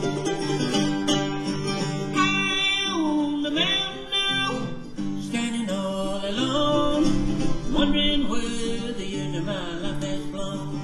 Speaker 3: Wondering where the years of my life has flown.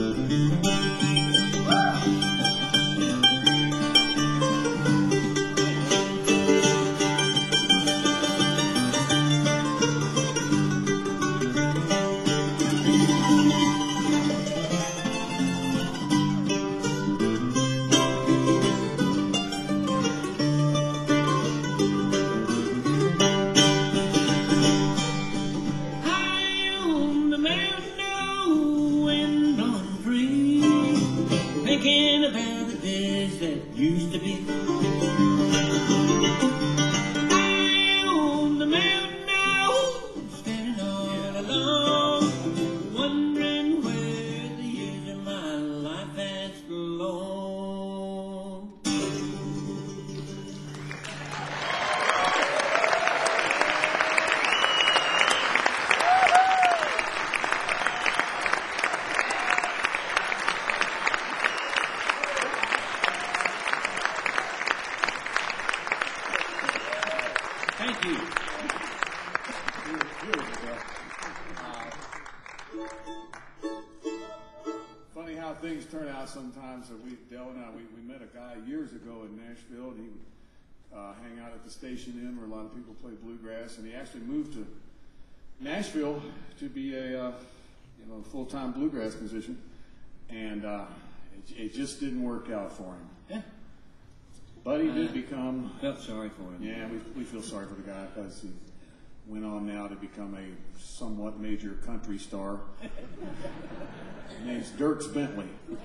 Speaker 3: Thinking about the days that used to be. High on the mountain now, standing all alone, wondering where the years of my life has flown.
Speaker 2: things turn out sometimes. That Dell and I, we met a guy years ago in Nashville, and he would hang out at the Station Inn where a lot of people play bluegrass, and he actually moved to Nashville to be a full-time bluegrass musician, and it just didn't work out for him.
Speaker 3: Yeah.
Speaker 2: But he did become.
Speaker 3: Felt sorry for him.
Speaker 2: Yeah, we feel sorry for the guy because he went on now to become a somewhat major country star. His name's Dierks Bentley.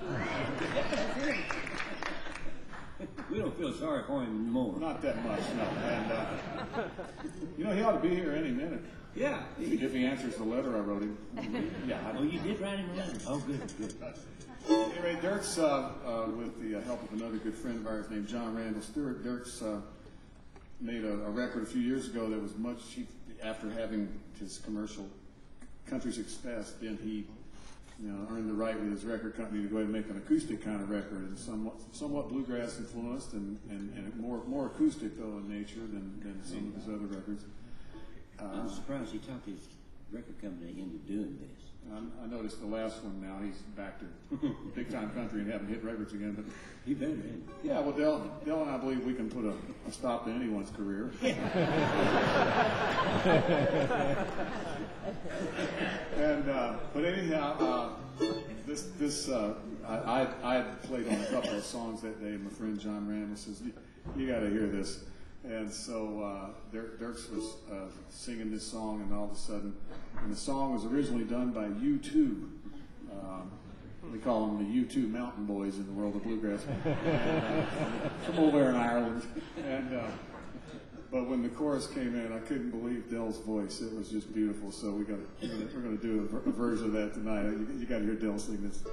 Speaker 3: We don't feel sorry for him anymore.
Speaker 2: Not that much, no. And he ought to be here any minute.
Speaker 3: Yeah.
Speaker 2: If he answers the letter I wrote him. Yeah.
Speaker 3: Oh, you did write him a letter? Oh, good.
Speaker 2: Anyway, Dierks, with the help of another good friend of ours named John Randall Stewart, Dierks made a record a few years ago that was after having his commercial country success, then he earned the right with his record company to go ahead and make an acoustic kind of record, and somewhat bluegrass influenced, and more acoustic though in nature than some of his other records.
Speaker 3: I'm surprised he talked his record company into doing this.
Speaker 2: I noticed the last one now, he's back to big time country and having hit records again. But
Speaker 3: He better, ain't he?
Speaker 2: yeah, well, Dell and I believe we can put a stop to anyone's career. And but anyhow, I played on a couple of songs that day, and my friend John Randall says, "You got to hear this." And so Dierks was singing this song, and all of a sudden, and the song was originally done by U2. We call them the U2 Mountain Boys in the world of bluegrass, from over there in Ireland. And but when the chorus came in, I couldn't believe Dell's voice. It was just beautiful. So we're going to do a version of that tonight. You got to hear Dell sing this.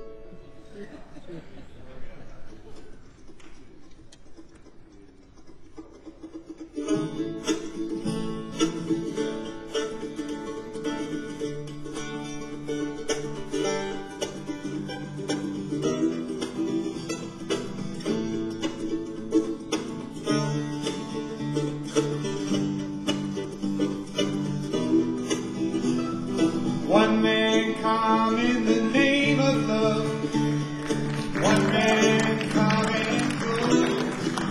Speaker 2: One man come in the name of love. One man come and go.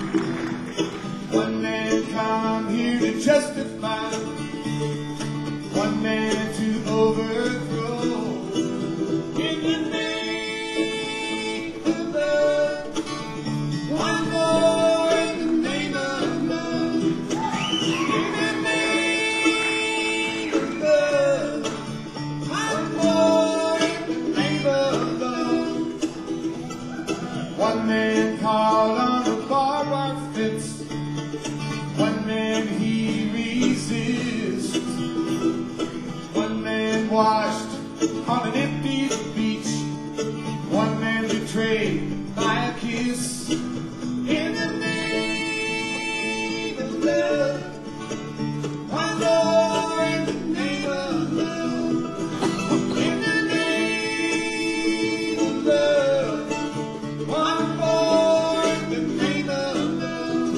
Speaker 2: One man come here to justify. One man to overthrow. In the name of love. One more in the name of love. In the name of love. One more in the name of love. One man called on a barbed wire fence. One man he resists. One man washed on an empty beach. One man betrayed by a kiss. In the name of love. One more in the name of love. In the name of love. One more in the name of love.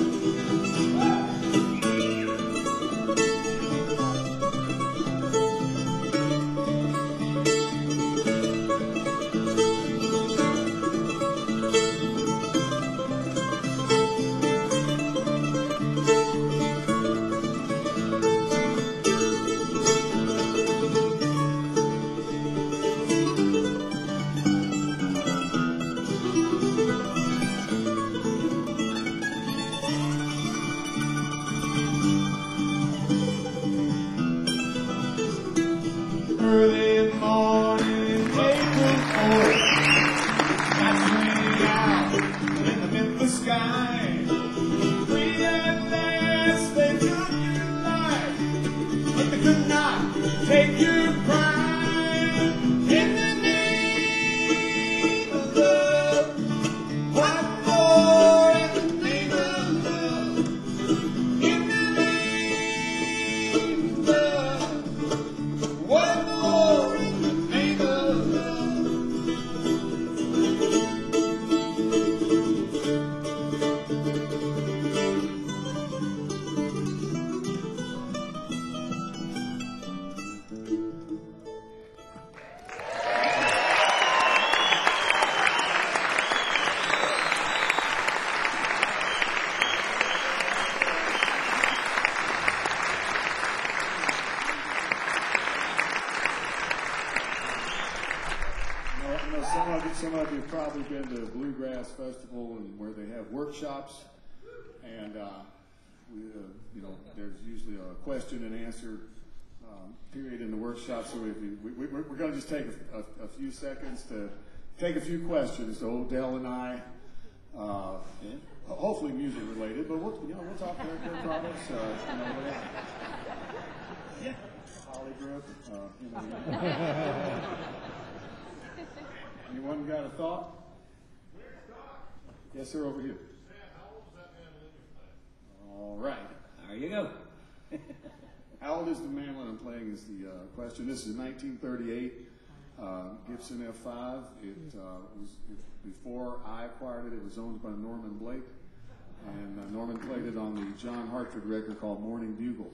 Speaker 2: some of you have probably been to Bluegrass Festival and where they have workshops, and there's usually a question and answer period in the workshop. So we're going to just take a few seconds to take a few questions. So Odell and I, hopefully music related, but we'll talk their products. Whatever.
Speaker 3: Yeah.
Speaker 2: Hollywood. Anyone got a thought? Yes, sir, over here. All right.
Speaker 3: There you go.
Speaker 2: How old is the mandolin I'm playing is the question. This is 1938 Gibson F5. Before I acquired it, it was owned by Norman Blake. And Norman played it on the John Hartford record called Morning Bugle.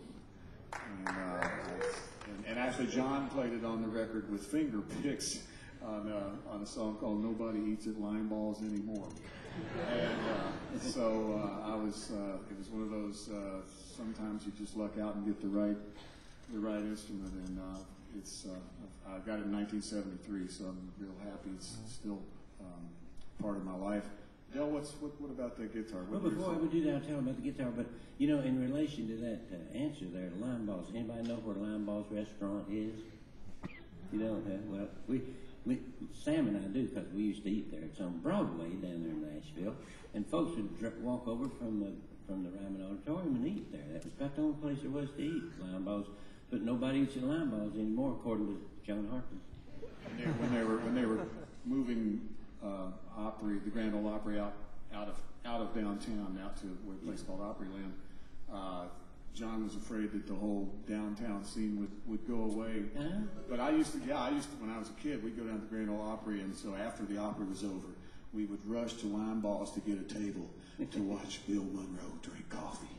Speaker 2: And actually John played it on the record with finger picks on a song called Nobody Eats at Line Balls Anymore. And so it was one of those, sometimes you just luck out and get the right instrument, and I got it in 1973, so I'm real happy it's still part of my life. Del, what about that guitar?
Speaker 3: Well, before we do that, I'll tell them about the guitar, but in relation to that answer there, Line Balls, anybody know where Line Balls restaurant is? You don't, huh? Well, Sam and I do, because we used to eat there. It's on Broadway down there in Nashville, and folks would walk over from the Ryman Auditorium and eat there. That was about the only place there was to eat Line Balls, but nobody eats at Line Balls anymore, according to John Hartman.
Speaker 2: When they were moving the Grand Ole Opry out of downtown, out to a place called Opryland, John was afraid that the whole downtown scene would go away.
Speaker 3: Uh-huh.
Speaker 2: But I used to when I was a kid, we'd go down to the Grand Ole Opry, and so after the opera was over, we would rush to Line Balls to get a table to watch Bill Monroe drink coffee.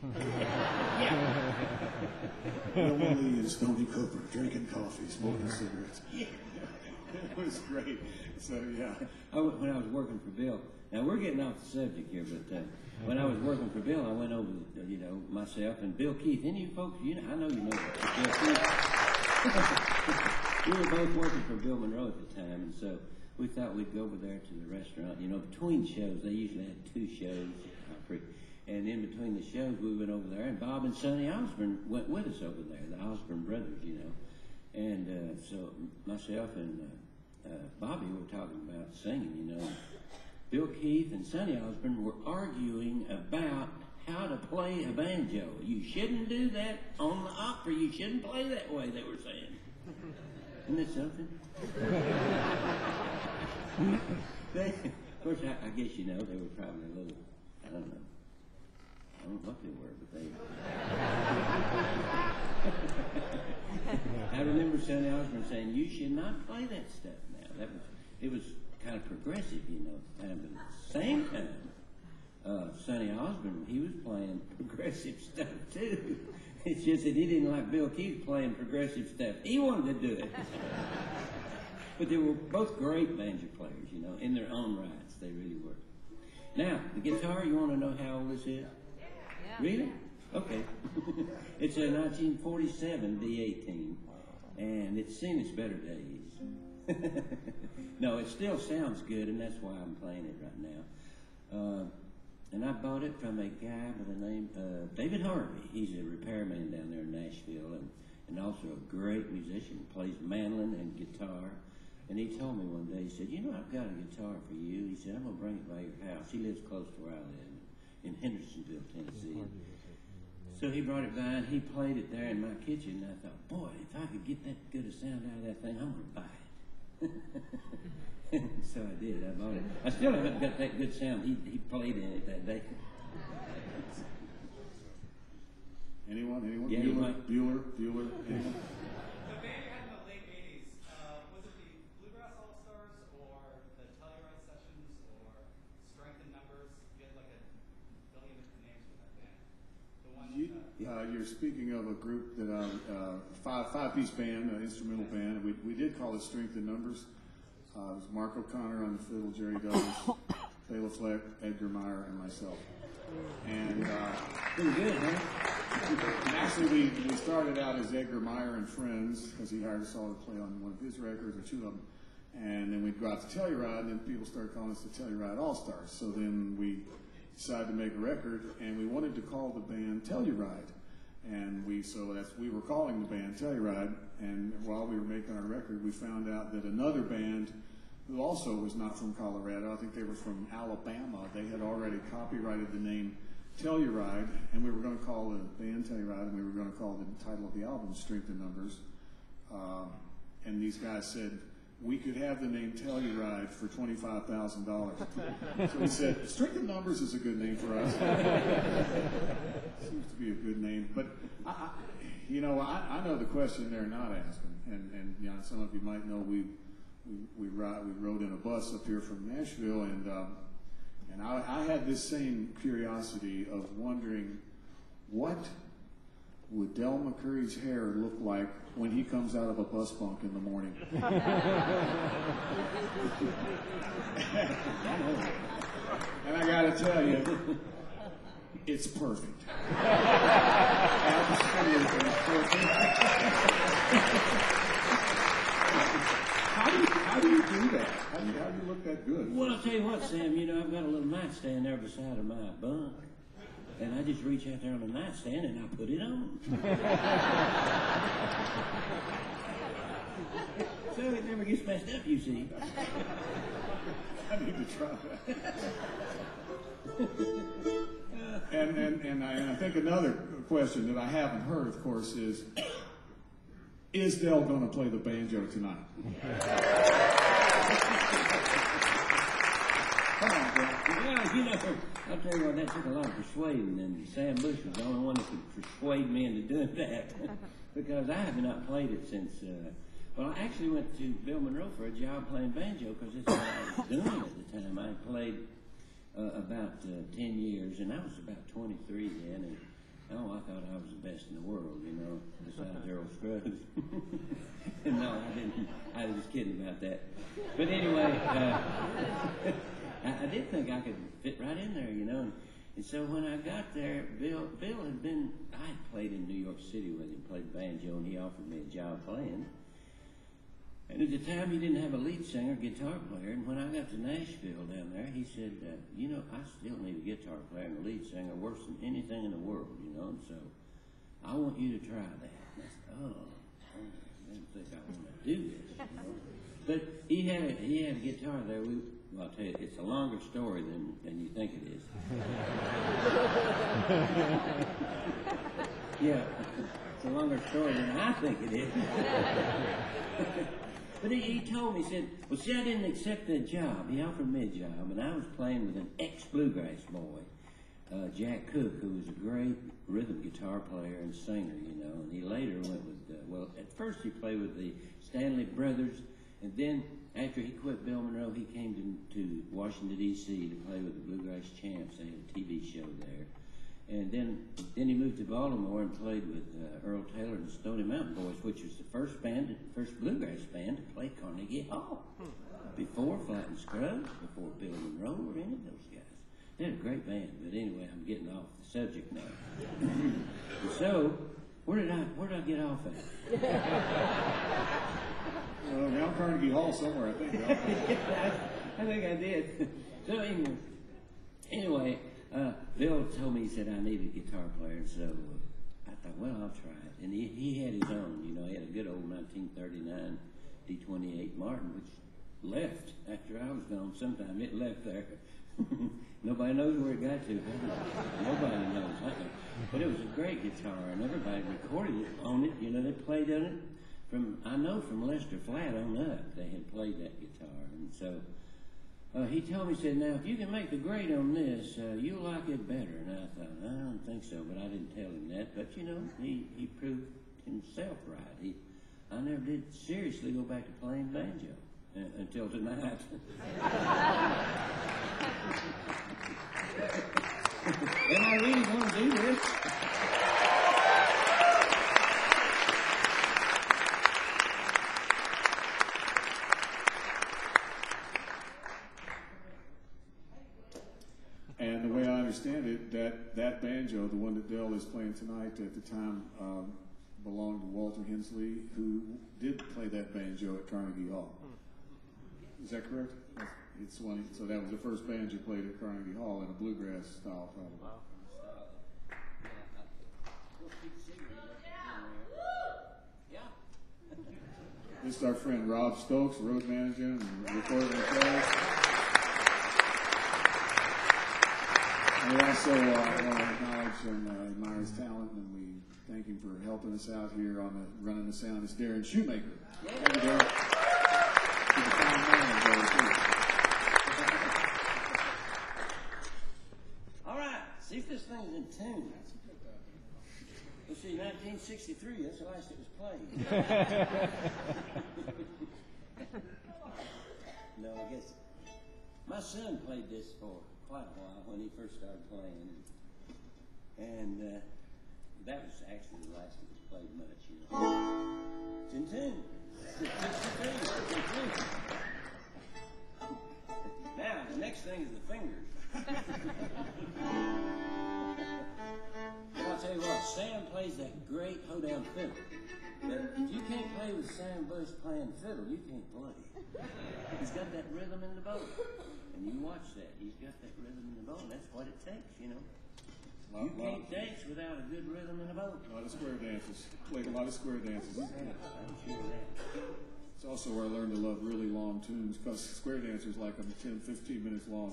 Speaker 2: Bill Lee and Stony Cooper drinking coffee, smoking cigarettes. It was great. So, yeah.
Speaker 3: When I was working for Bill, now we're getting off the subject here, but when I was working for Bill, I went over, myself and Bill Keith. Any of you folks, I know you know Bill Keith. We were both working for Bill Monroe at the time, and so we thought we'd go over there to the restaurant. Between shows, they usually had 2 shows, and in between the shows, we went over there, and Bob and Sonny Osborne went with us over there, the Osborne brothers, And so myself and Bobby were talking about singing, Bill Keith and Sonny Osborne were arguing about how to play a banjo. You shouldn't do that on the opera. You shouldn't play that way, they were saying. Isn't that something? Of course, I guess they were probably a little, I don't know what they were, but they... I remember Sonny Osborne saying, "You should not play that stuff now." It was kind of progressive, at the time. But at the same time, Sonny Osborne, he was playing progressive stuff too. It's just that he didn't like Bill Keith playing progressive stuff. He wanted to do it. But they were both great banjo players, in their own rights. They really were. Now, the guitar, you want to know how old this is? Yeah. Really? Okay. It's a 1947 D18, and it's seen its better days. No, it still sounds good, and that's why I'm playing it right now. And I bought it from a guy by the name of David Harvey. He's a repairman down there in Nashville, and also a great musician. Plays mandolin and guitar. And he told me one day, he said, "I've got a guitar for you." He said, "I'm going to bring it by your house." He lives close to where I live, in Hendersonville, Tennessee. So he brought it by, and he played it there in my kitchen, and I thought, boy, if I could get that good a sound out of that thing, I'm going to buy it. So I did. I bought it. I still haven't got that good sound he played in it that day.
Speaker 2: Anyone?
Speaker 3: Yeah,
Speaker 2: Bueller? Anyone?
Speaker 4: The band you had in the late 80s, was it the Bluegrass All-Stars or the Telluride Sessions or Strength in Numbers? You had like a billion different names for that band. The one,
Speaker 2: you're speaking of a group that five-piece band, instrumental band. We did call it Strength in Numbers. It was Mark O'Connor on the fiddle, Jerry Douglas, Bela Fleck, Edgar Meyer, and myself. And
Speaker 3: pretty good, huh?
Speaker 2: Actually, we started out as Edgar Meyer and Friends, because he hired us all to play on one of his records, or 2 of them. And then we'd go out to Telluride, and then people started calling us the Telluride All-Stars. So then we decided to make a record, and we wanted to call the band Telluride. And we were calling the band Telluride, and while we were making our record, we found out that another band who also was not from Colorado, I think they were from Alabama, they had already copyrighted the name Telluride, and we were going to call the band Telluride, and we were going to call the title of the album Strength in Numbers. And these guys said, we could have the name Telluride for $25,000. So we said, Strength in Numbers is a good name for us. Seems to be a good name. But, I know the question they're not asking. And some of you might know we rode in a bus up here from Nashville, and I had this same curiosity of wondering, what would Del McCoury's hair look like when he comes out of a bus bunk in the morning? And I got to tell you, it's perfect. Absolutely perfect. How do you do that? How do you look that good?
Speaker 3: Well, I'll tell you what, Sam, I've got a little nightstand there beside of my bunk. And I just reach out there on the nightstand and I put it on. So it never gets messed up, you see.
Speaker 2: I need to try that. And I think another question that I haven't heard, of course, is Del going to play the banjo tonight? Come on, Del.
Speaker 3: Yeah, I'll tell you what, that took a lot of persuading, and Sam Bush was the only one that could persuade me into doing that. Because I have not played it since, I actually went to Bill Monroe for a job playing banjo, because that's what I was doing at the time. I played about 10 years, and I was about 23 then, and I thought I was the best in the world, besides Earl Scruggs. No, I didn't. I was just kidding about that. But anyway, I did think I could fit right in there, And so when I got there, Bill had been, I had played in New York City with him, played banjo, and he offered me a job playing. And at the time, he didn't have a lead singer, guitar player. And when I got to Nashville down there, he said, I still need a guitar player and a lead singer worse than anything in the world, And so I want you to try that. And I said, I didn't think I want to do this, But he had a guitar there. I'll tell you, it's a longer story than you think it is. Yeah, it's a longer story than I think it is. But he told me, he said, I didn't accept that job. He offered me a job, and I was playing with an ex-bluegrass boy, Jack Cook, who was a great rhythm guitar player and singer, And he later went with, at first he played with the Stanley Brothers, and then after he quit Bill Monroe, he came to Washington, D.C. to play with the Bluegrass Champs. They had a TV show there. And then he moved to Baltimore and played with Earl Taylor and the Stony Mountain Boys, which was the first bluegrass band to play Carnegie Hall. Before Flatt and Scruggs, before Bill Monroe or any of those guys. They had a great band, but anyway, I'm getting off the subject now. So, where did I get off at?
Speaker 2: Around Carnegie Hall somewhere, I think.
Speaker 3: I think I did. So anyway, Bill told me, he said I needed a guitar player, and so I thought, I'll try it. And he had his own, he had a good old 1939 D28 Martin, which left after I was gone sometime. It left there. Nobody knows where it got to. Nobody knows. But it was a great guitar, and everybody recorded it on it. They played on it. From Lester Flatt on up, they had played that guitar. And so he told me, he said, now, if you can make the grade on this, you'll like it better. And I thought, I don't think so, but I didn't tell him that. But, he proved himself right. I never did seriously go back to playing banjo until tonight. Am I really going to do this?
Speaker 2: And the way I understand it, that banjo, the one that Del is playing tonight, at the time belonged to Walter Hensley, who did play that banjo at Carnegie Hall. Is that correct? It's one. So that was the first band you played at Carnegie Hall in a bluegrass style, probably.
Speaker 3: Wow. Yeah.
Speaker 2: This is our friend Rob Stokes, road manager and recording the play. And we also want to acknowledge and admire his talent, and we thank him for helping us out here on the running the sound. It's Darren Shoemaker.
Speaker 3: Yeah.
Speaker 2: Thank you, Darren. He's a fine man, Darren, too.
Speaker 3: All right. See if this thing's in tune. Let's see, 1963. That's the last it was played. No, I guess my son played this for quite a while when he first started playing, and that was actually the last it was played much. You know, it's in tune. It's in tune. Now the next thing is the fingers. I'll tell you what, Sam plays that great hoedown fiddle. But if you can't play with Sam Bush playing fiddle, you can't play. He's got that rhythm in the bone. And you watch that. He's got that rhythm in the bone. That's what it takes, you know. You can't dance without a good rhythm in the bone.
Speaker 2: A lot of square dances. Played a lot of square dances.
Speaker 3: I'm sure of that.
Speaker 2: It's also where I learned to love really long tunes, because square dancers like them 10, 15 minutes long.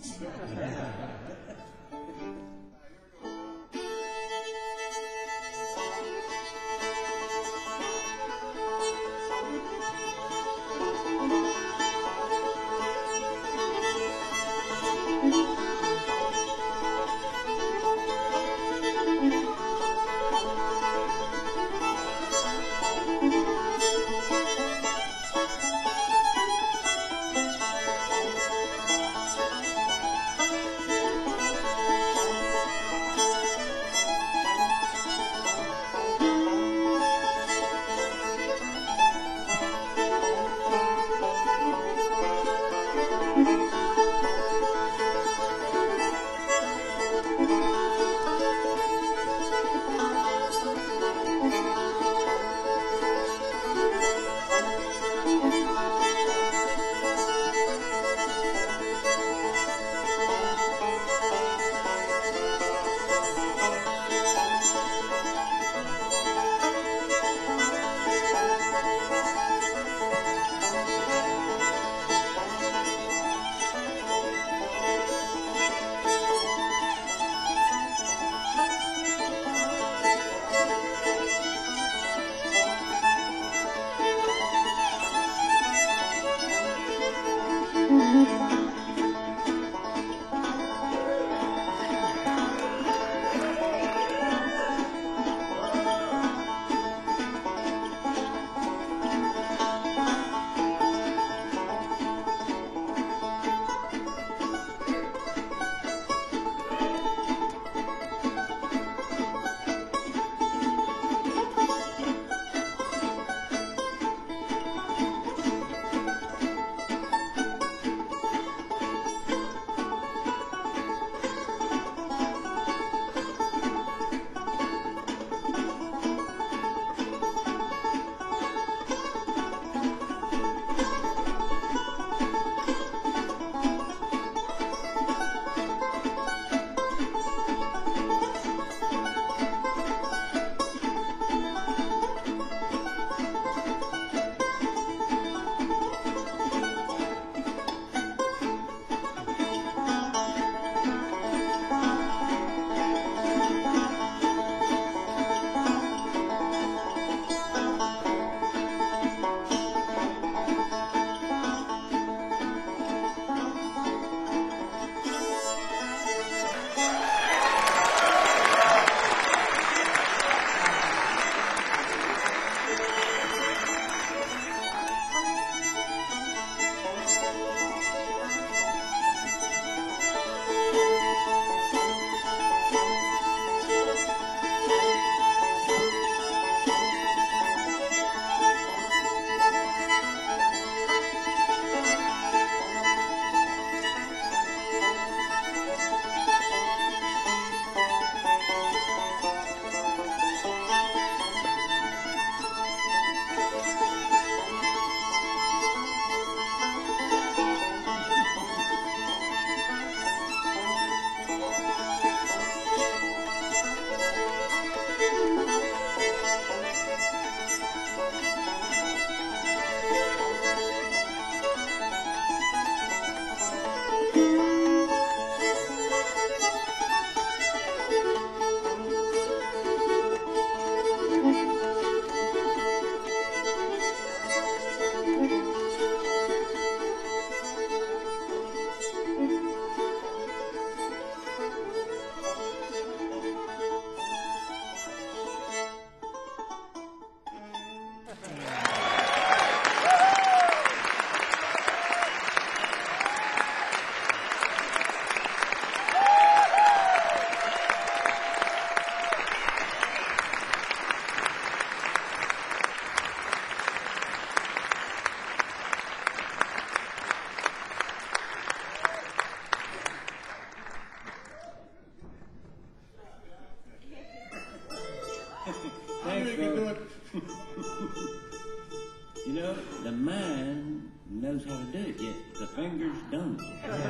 Speaker 3: knows how to do it yet. The fingers don't.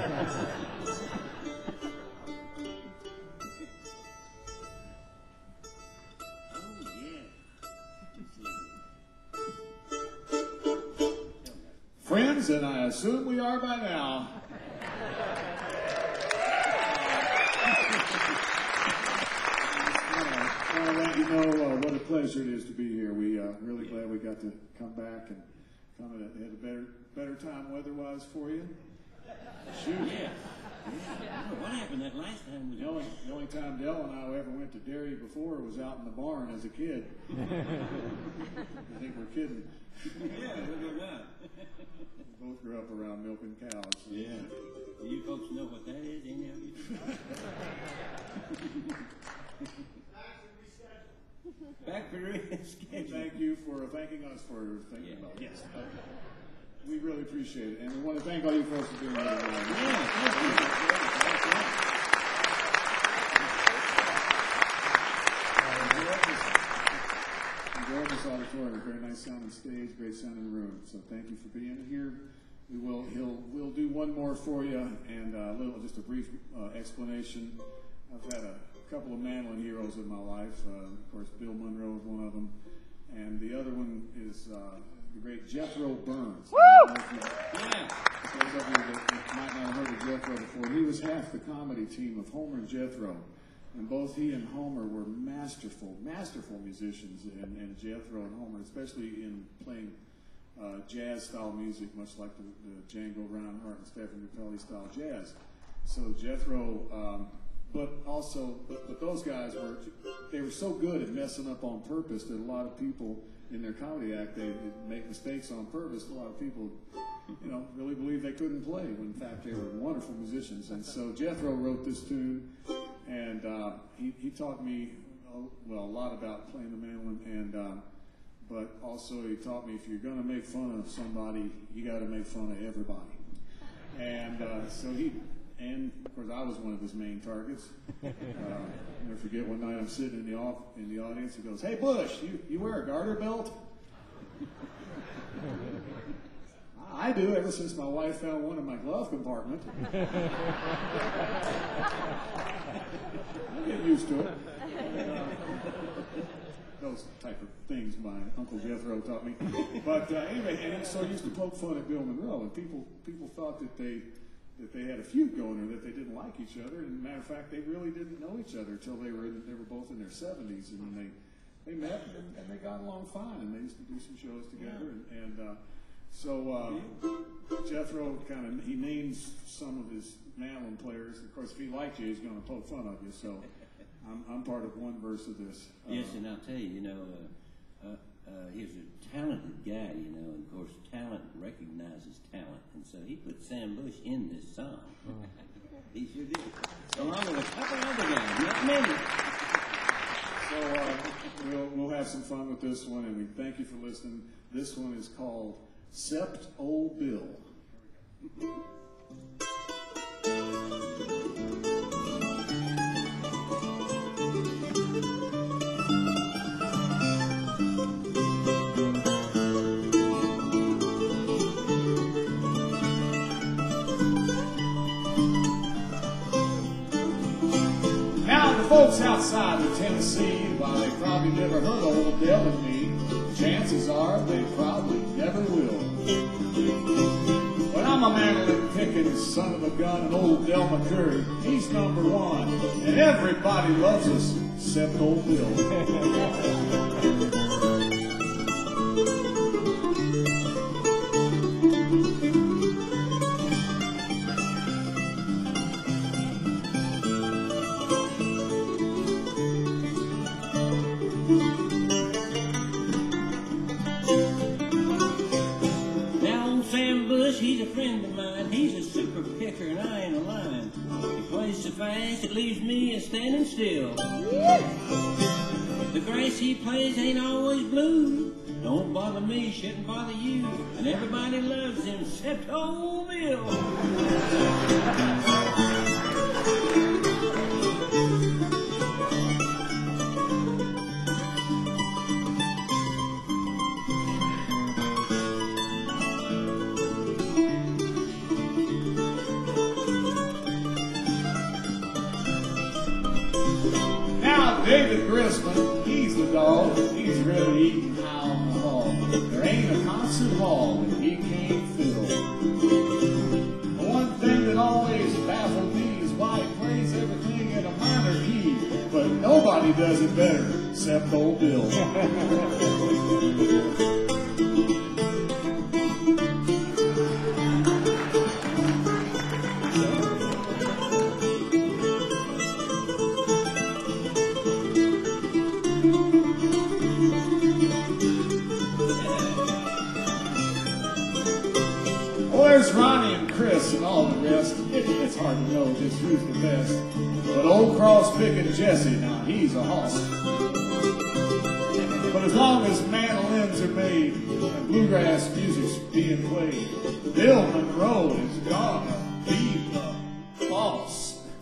Speaker 3: Oh, yeah.
Speaker 2: Friends, and I assume we are by now. I want to let you know what a pleasure it is to be here. We really glad we got to come back and come and had a better time weather-wise for you. Shoot.
Speaker 3: Yeah. What happened that last time?
Speaker 2: The only time Dell and I ever went to Derry before was out in the barn as a kid. I think we're kidding.
Speaker 3: Yeah, we're not.
Speaker 2: We both grew up around milking cows. So.
Speaker 3: Yeah. You folks know what that is, any of you? Back for reschedule.
Speaker 2: Thank you for thanking us for thinking about it. Yes. We really appreciate it. And we want to thank all you folks for being here tonight.
Speaker 3: Yeah, thank you.
Speaker 2: Enjoyed this auditorium. Very nice sounding stage, great sounding room. So thank you for being here. We'll do one more for you, and just a brief explanation. I've had a couple of mandolin heroes in my life. Of course, Bill Monroe is one of them, and the other one is the great Jethro Burns.
Speaker 3: Yeah.
Speaker 2: Those of you that might not have heard of Jethro before, he was half the comedy team of Homer and Jethro, and both he and Homer were masterful musicians, and Jethro and Homer, especially in playing jazz-style music, much like the Django Reinhardt and Stephen Grappelli style jazz. So Jethro, but those guys were so good at messing up on purpose that a lot of people in their comedy act, they make mistakes on purpose. A lot of people, really believe they couldn't play, when in fact they were wonderful musicians. And so Jethro wrote this tune, and he taught me a lot about playing the mandolin, but also he taught me, if you're going to make fun of somebody, you got to make fun of everybody. And and of course I was one of his main targets. I'll never forget, one night I'm sitting in the audience. He goes, "Hey Bush, you wear a garter belt?" I do, ever since my wife found one in my glove compartment. I get used to it. Those type of things my Uncle Jethro taught me. But anyway, and so he used to poke fun at Bill Monroe, and people thought that they had a feud going, or that they didn't like each other. And matter of fact, they really didn't know each other until they were both in their 70s, and then they met and they got along fine, and they used to do some shows together. So Jethro he names some of his mandolin players. Of course, if he liked you, he's going to poke fun of you. So I'm part of one verse of this.
Speaker 3: Yes, and I'll tell you, he's a talented guy, and of course talent recognizes talent, and so he put Sam Bush in this song. He sure did. Along with a couple other guys, not many.
Speaker 2: So we'll have some fun with this one, and we thank you for listening. This one is called Sept Old Bill. Folks outside of Tennessee, while they probably never heard of Old Del and me, chances are they probably never will. But I'm a mandolin picking son of a gun, and Old Del McCurry, he's number one, and everybody loves us except Old Bill.
Speaker 3: He's a friend of mine. He's a super picker, and I ain't a line. He plays so fast it leaves me a standing still. The grass he plays ain't always blue. Don't bother me, shouldn't bother you. And everybody loves him except Old Bill.
Speaker 2: David Grisman, he's the dog. He's really eating high on the hog. There ain't a concert hall that he can't fill. The one thing that always baffled me is why he plays everything in a minor key, but nobody does it better except old Bill. There's Ronnie and Chris and all the rest. It's hard to know just who's the best. But old cross-picking Jesse, now he's a hoss. But as long as mandolins are made and bluegrass music's being played, Bill Monroe is gonna be the boss.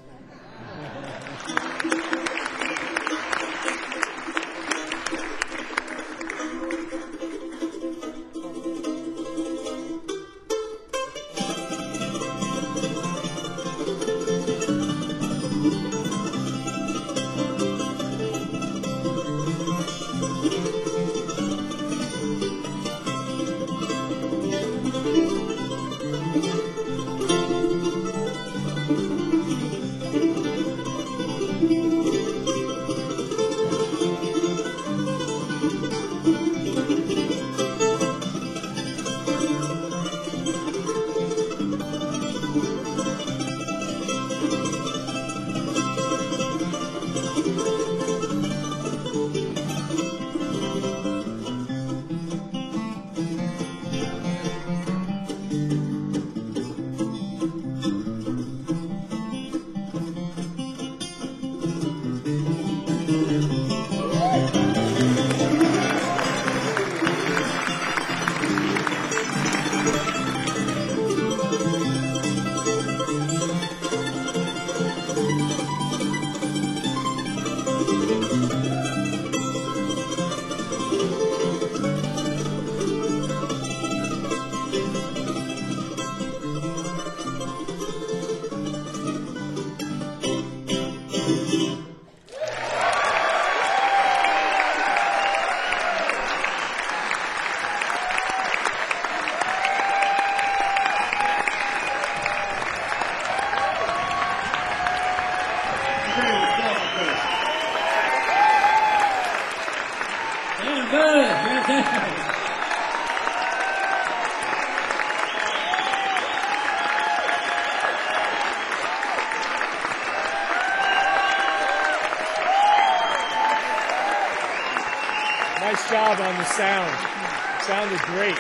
Speaker 5: Nice job on the sound. Sounded great.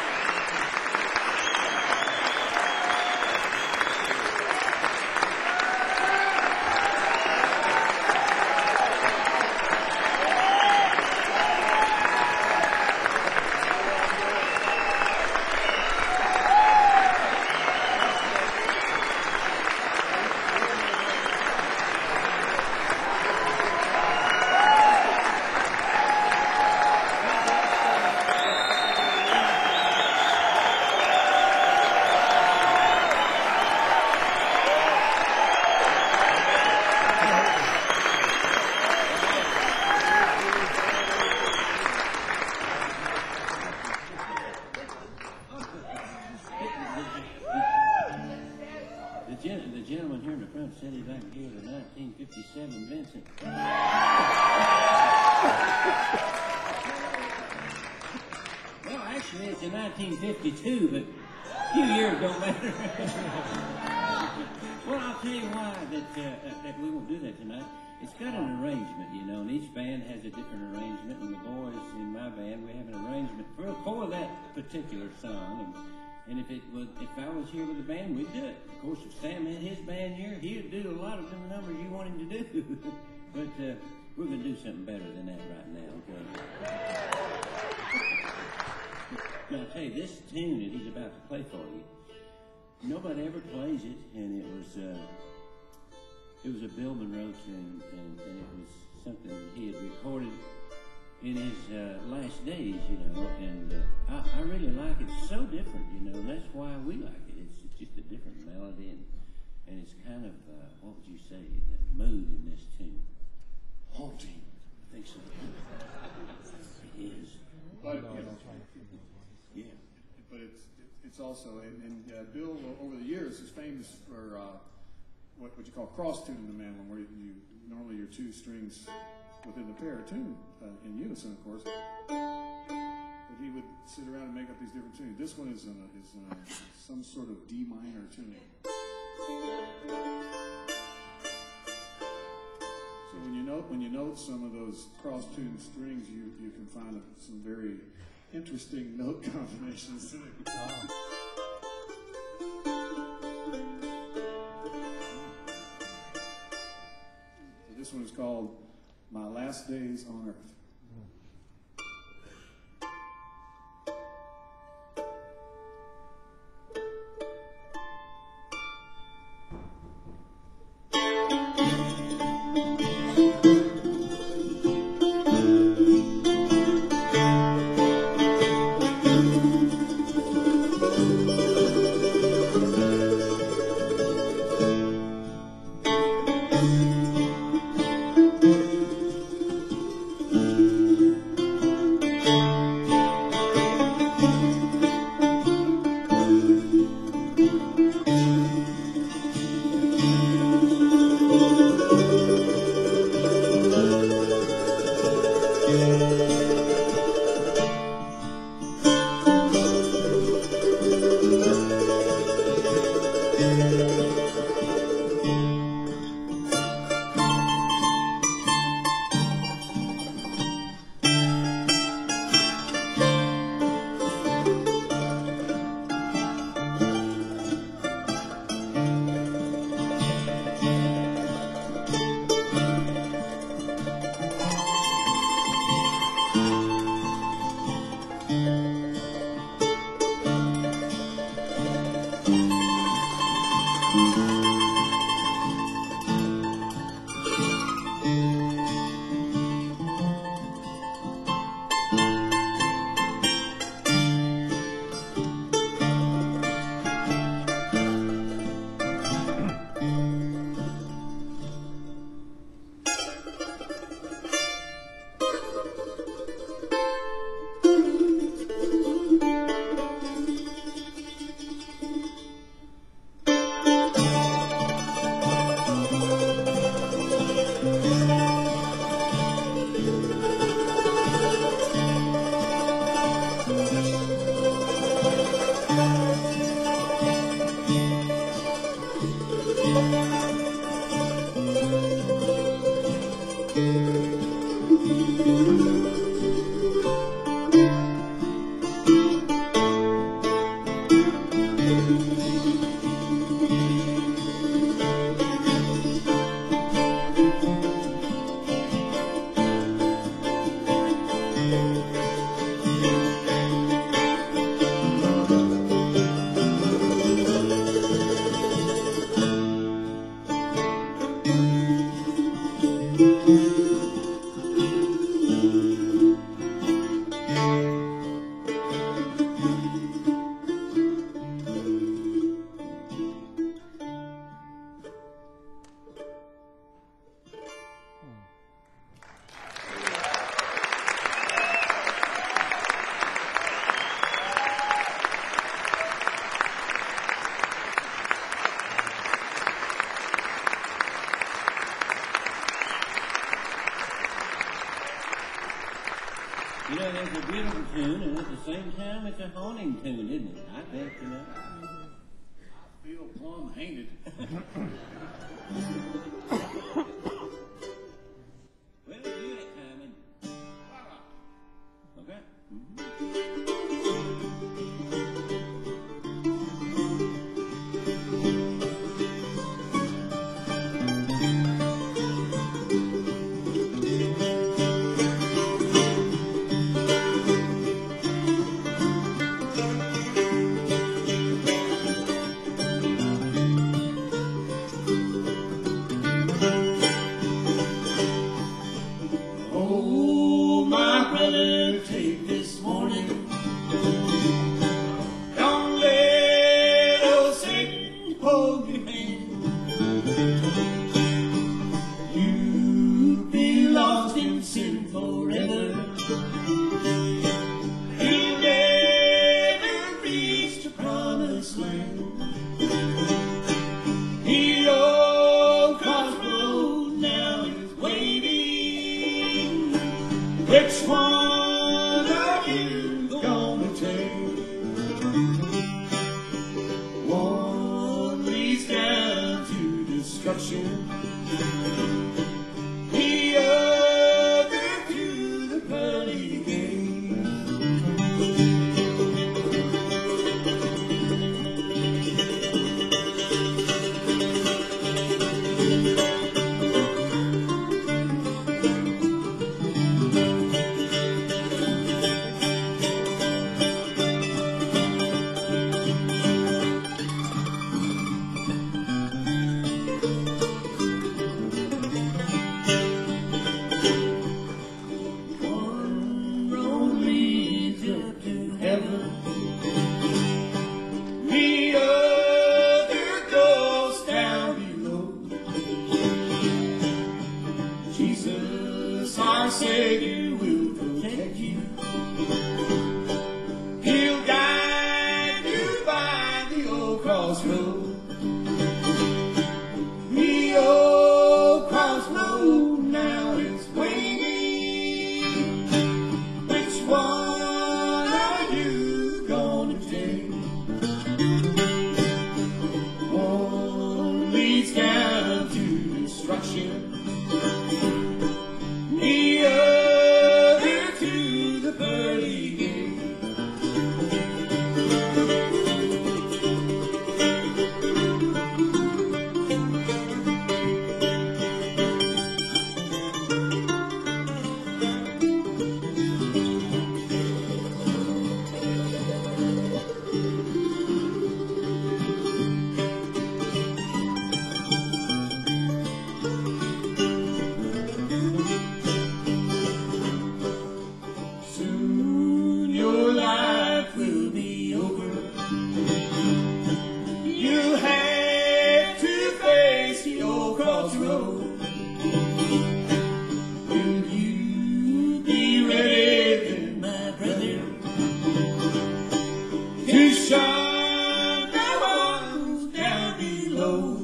Speaker 3: The gentleman here in the front said he'd like to hear the 1957 Vincent. Well, actually, it's in 1952, but a few years don't matter. Well, I'll tell you why that we won't do that tonight. It's got an arrangement, you know, and each band has a different arrangement, and the boys in my band, we have an arrangement for that particular song. And if I was here with the band, we'd do it. Of course, if Sam had his band here, he'd do a lot of the numbers you want him to do. But we're going to do something better than that right now, okay? Now, I'll tell you, this tune that he's about to play for you, nobody ever plays it, and it was a Bill Monroe tune, and it was something he had recorded in his last days, you know, and I really like it. It's so different, you know, and that's why we like it. It's just a different melody, and it's kind of, what would you say, the mood in this tune?
Speaker 2: Haunting.
Speaker 3: Dixon. It is.
Speaker 2: But,
Speaker 3: Yeah.
Speaker 2: but it's also, and Bill over the years is famous for what you call cross tuning the mandolin, where you normally your two strings within the pair are tuned in unison, of course. But he would sit around and make up these different tunings. This one is some sort of D minor tuning. So when you note some of those cross-tuned strings, you can find some very interesting note combinations to it. So this one is called "My Last Days on Earth."
Speaker 3: You know, there's a beautiful tune, and at the same time, it's a haunting tune, isn't it? I bet, you know.
Speaker 2: Feel plumb hainted.
Speaker 3: Well, do that time, and... Okay.
Speaker 1: Which one are you gonna take? One leads down to destruction, the other to the pearly gate. One road leads up to heaven, the other goes down below. Jesus, our Savior, will protect you. He'll guide you by the old crossroad. The old crossroad now is waiting. Which one are you gonna take? One leads down to destruction, the other to the pearly gate. Soon your life will be over. You have to face the old crossroad. Will you be ready then, my brother, to shun the ones down below?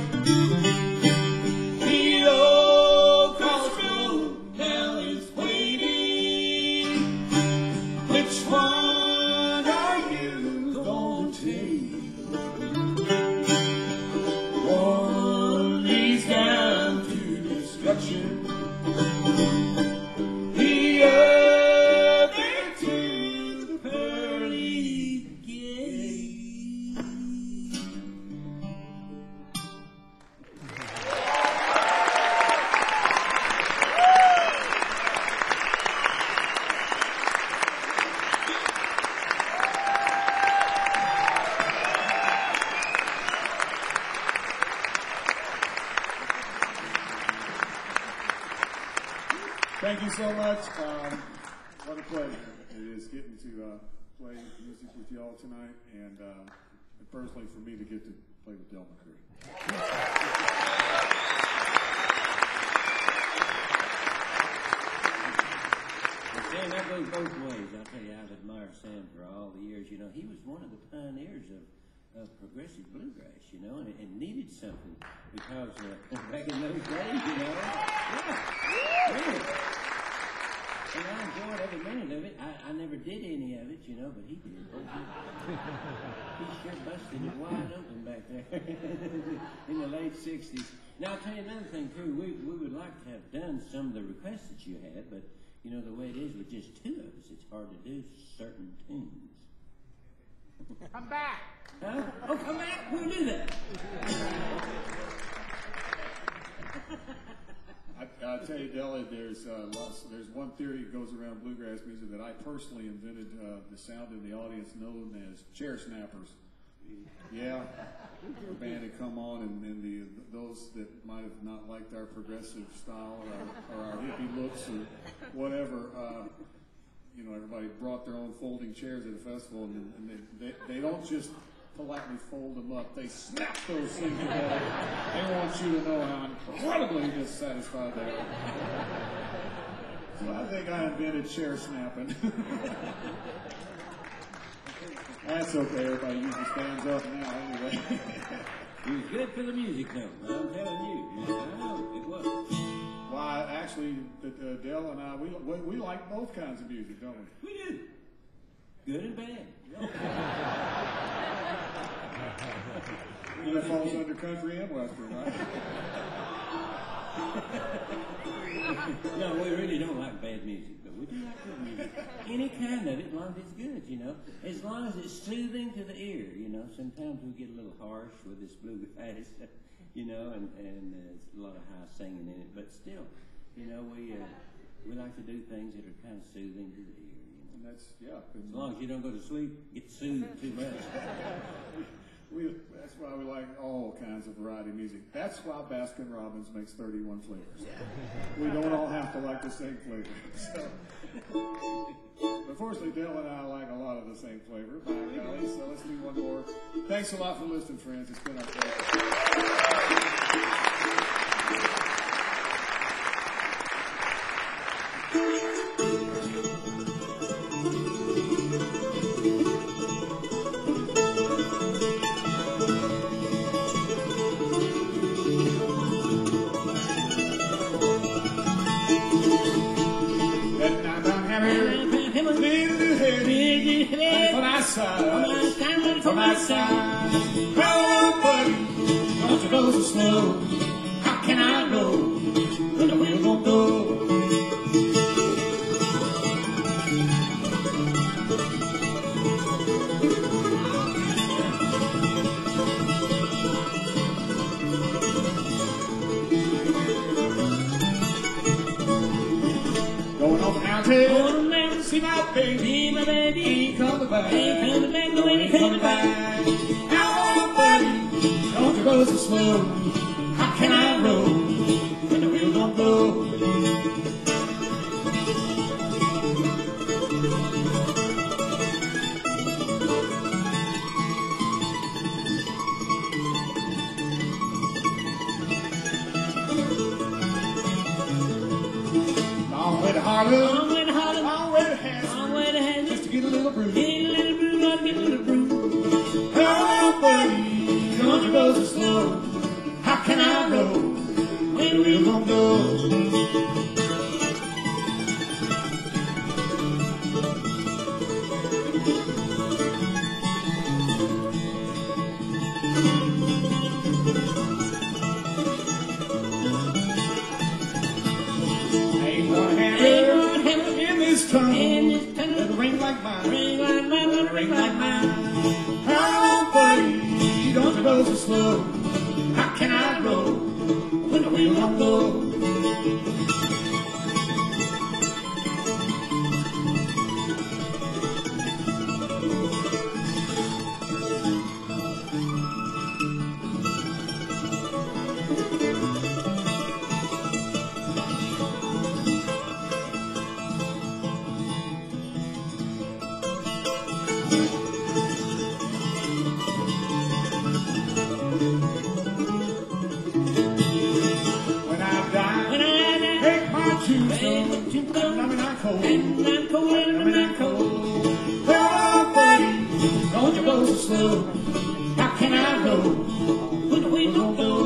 Speaker 1: The old crossroad now is waiting. Which one are you gonna take? One leads down to destruction, the other to the pearly gate.
Speaker 2: Thank you so much. What a pleasure it is getting to play music with y'all tonight, and personally for me to get to play with Del McCoury.
Speaker 3: Sam, that goes both ways. I'll tell you, I've admired Sam for all the years. You know, he was one of the pioneers of progressive bluegrass, you know, and needed something because back in those days, you know. Yeah, really. And I enjoyed every minute of it. I never did any of it, you know, but he did. He sure busted it wide open back there in the late 60s. Now, I'll tell you another thing, too. We would like to have done some of the requests that you had, but, you know, the way it is with just two of us, it's hard to do certain tunes.
Speaker 5: Come back.
Speaker 3: Huh? Oh, come back. We'll do that.
Speaker 2: I'll tell you, Della, there's one theory that goes around bluegrass music that I personally invented the sound in the audience known as chair snappers. Yeah, the band had come on, and those that might have not liked our progressive style or our hippie looks or whatever, you know, everybody brought their own folding chairs at a festival, and they don't just politely fold them up. They snap those things together. They want you to know how incredibly dissatisfied they are. So I think I invented chair snapping. That's okay. Everybody usually stands up now anyway.
Speaker 3: It was good for the music, though. I'm telling you. I know it was.
Speaker 2: Well, actually, actually, Dell and I, we like both kinds of music, don't we?
Speaker 3: We do. Good and bad.
Speaker 2: That falls under country and western, right?
Speaker 3: No, we really don't like bad music, but we do like good music. Any kind of it, as long as it's good, you know. As long as it's soothing to the ear, you know. Sometimes we get a little harsh with this bluegrass, you know, and there's a lot of high singing in it. But still, you know, we like to do things that are kind of soothing to the ear, you know.
Speaker 2: And that's, yeah.
Speaker 3: As long as you don't go to sleep, get soothed too much.
Speaker 2: That's why we like all kinds of variety of music. That's why Baskin Robbins makes 31 flavors. We don't all have to like the same flavor. So, but fortunately, Dell and I like a lot of the same flavor, by golly. So let's do one more. Thanks a lot for listening, friends. It's been our pleasure. For my side, oh buddy, don't you go so slow? How can I know when the wheel won't go? Going on the mountain, see my baby, ain't coming back, no, ain't coming back. Now, buddy, don't you go so slow? How can I roll when the wheel don't go? Long way to Harlem, long way to Harlem, long way to Hanson, long way to Hanson, just to get a little brew, get a little brew, I'll get a little brew. Oh, buddy, don't you go so slow? How can I roll when the wheel won't go? Ain't one hammer in this tunnel that'll ring like mine, ring like mine, ring like mine. Oh, buddy, don't you go so slow? How can I roll when the wheel won't go? Oh, buddy, don't you go so slow? How can I roll when the wheel won't go?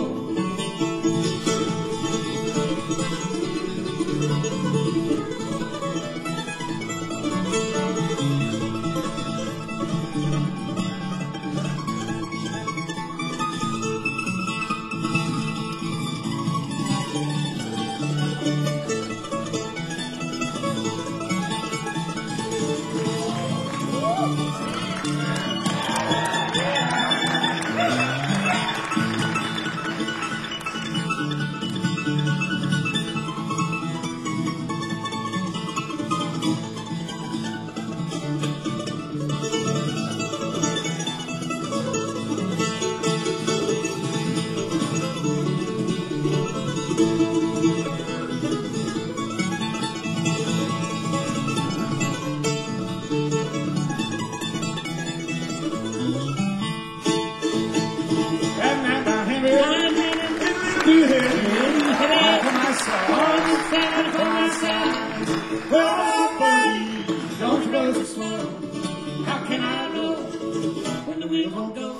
Speaker 2: Oh, buddy, don't you go so slow? How can I know when the wheel won't go?